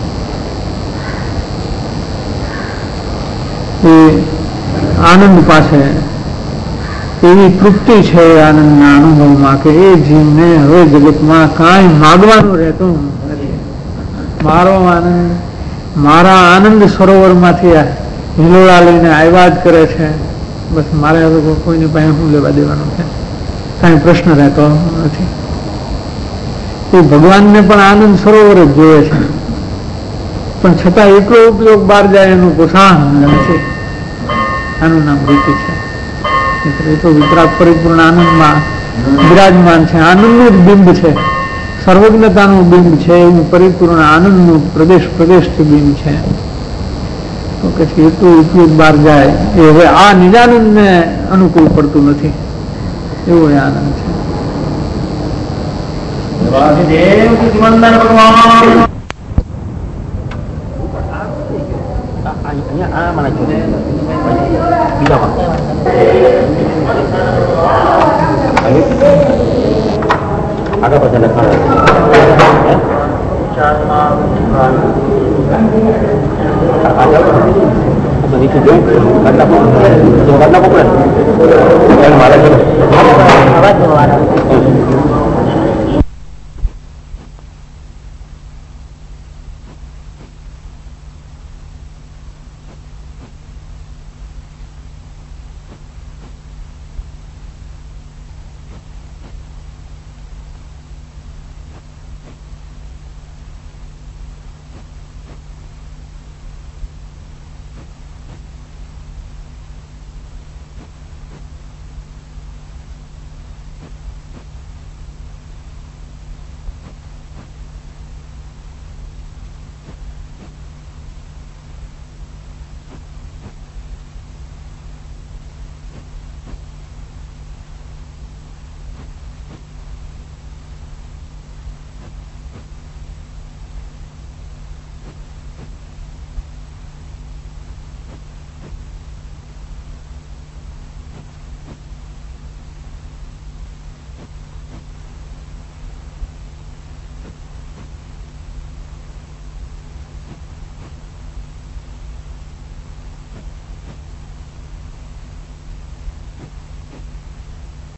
B: છે. એ આનંદ પાસે એવી તૃપ્તિ છે આનંદના અનુભવમાં કે એ જીવને હવે જગતમાં કાંઈ માગવાનું રહેતું નથી. મારા આનંદ સરોવરમાંથી હિલોળા લઈને આવ્યા જ કરે છે. બસ મારે હવે કોઈની પાસે શું લેવા દેવાનું છે, કાંઈ પ્રશ્ન રહેતો નથી. એ ભગવાનને પણ આનંદ સરોવર જ જોવે છે, પણ છતાં એટલો ઉપયોગ બહાર જાય એનું પોષણ નથી. આનું નામ રીતિ છે. એ તો વિતરાગ પરિપૂર્ણ આનંદમાં વિરાજમાન છે. આનંદનું જ બિંબ છે, સર્વજ્ઞતાનું બિંબ છે, એવું પરિપૂર્ણ આનંદનું પ્રદેશથી બિંબ છે. તો પછી એટલું ઉપયોગ બહાર જાય એ હવે આ નિજાનંદને અનુકૂળ પડતું નથી. એવો એ આનંદ છે.
A: આગળ પછી લખાણ મારે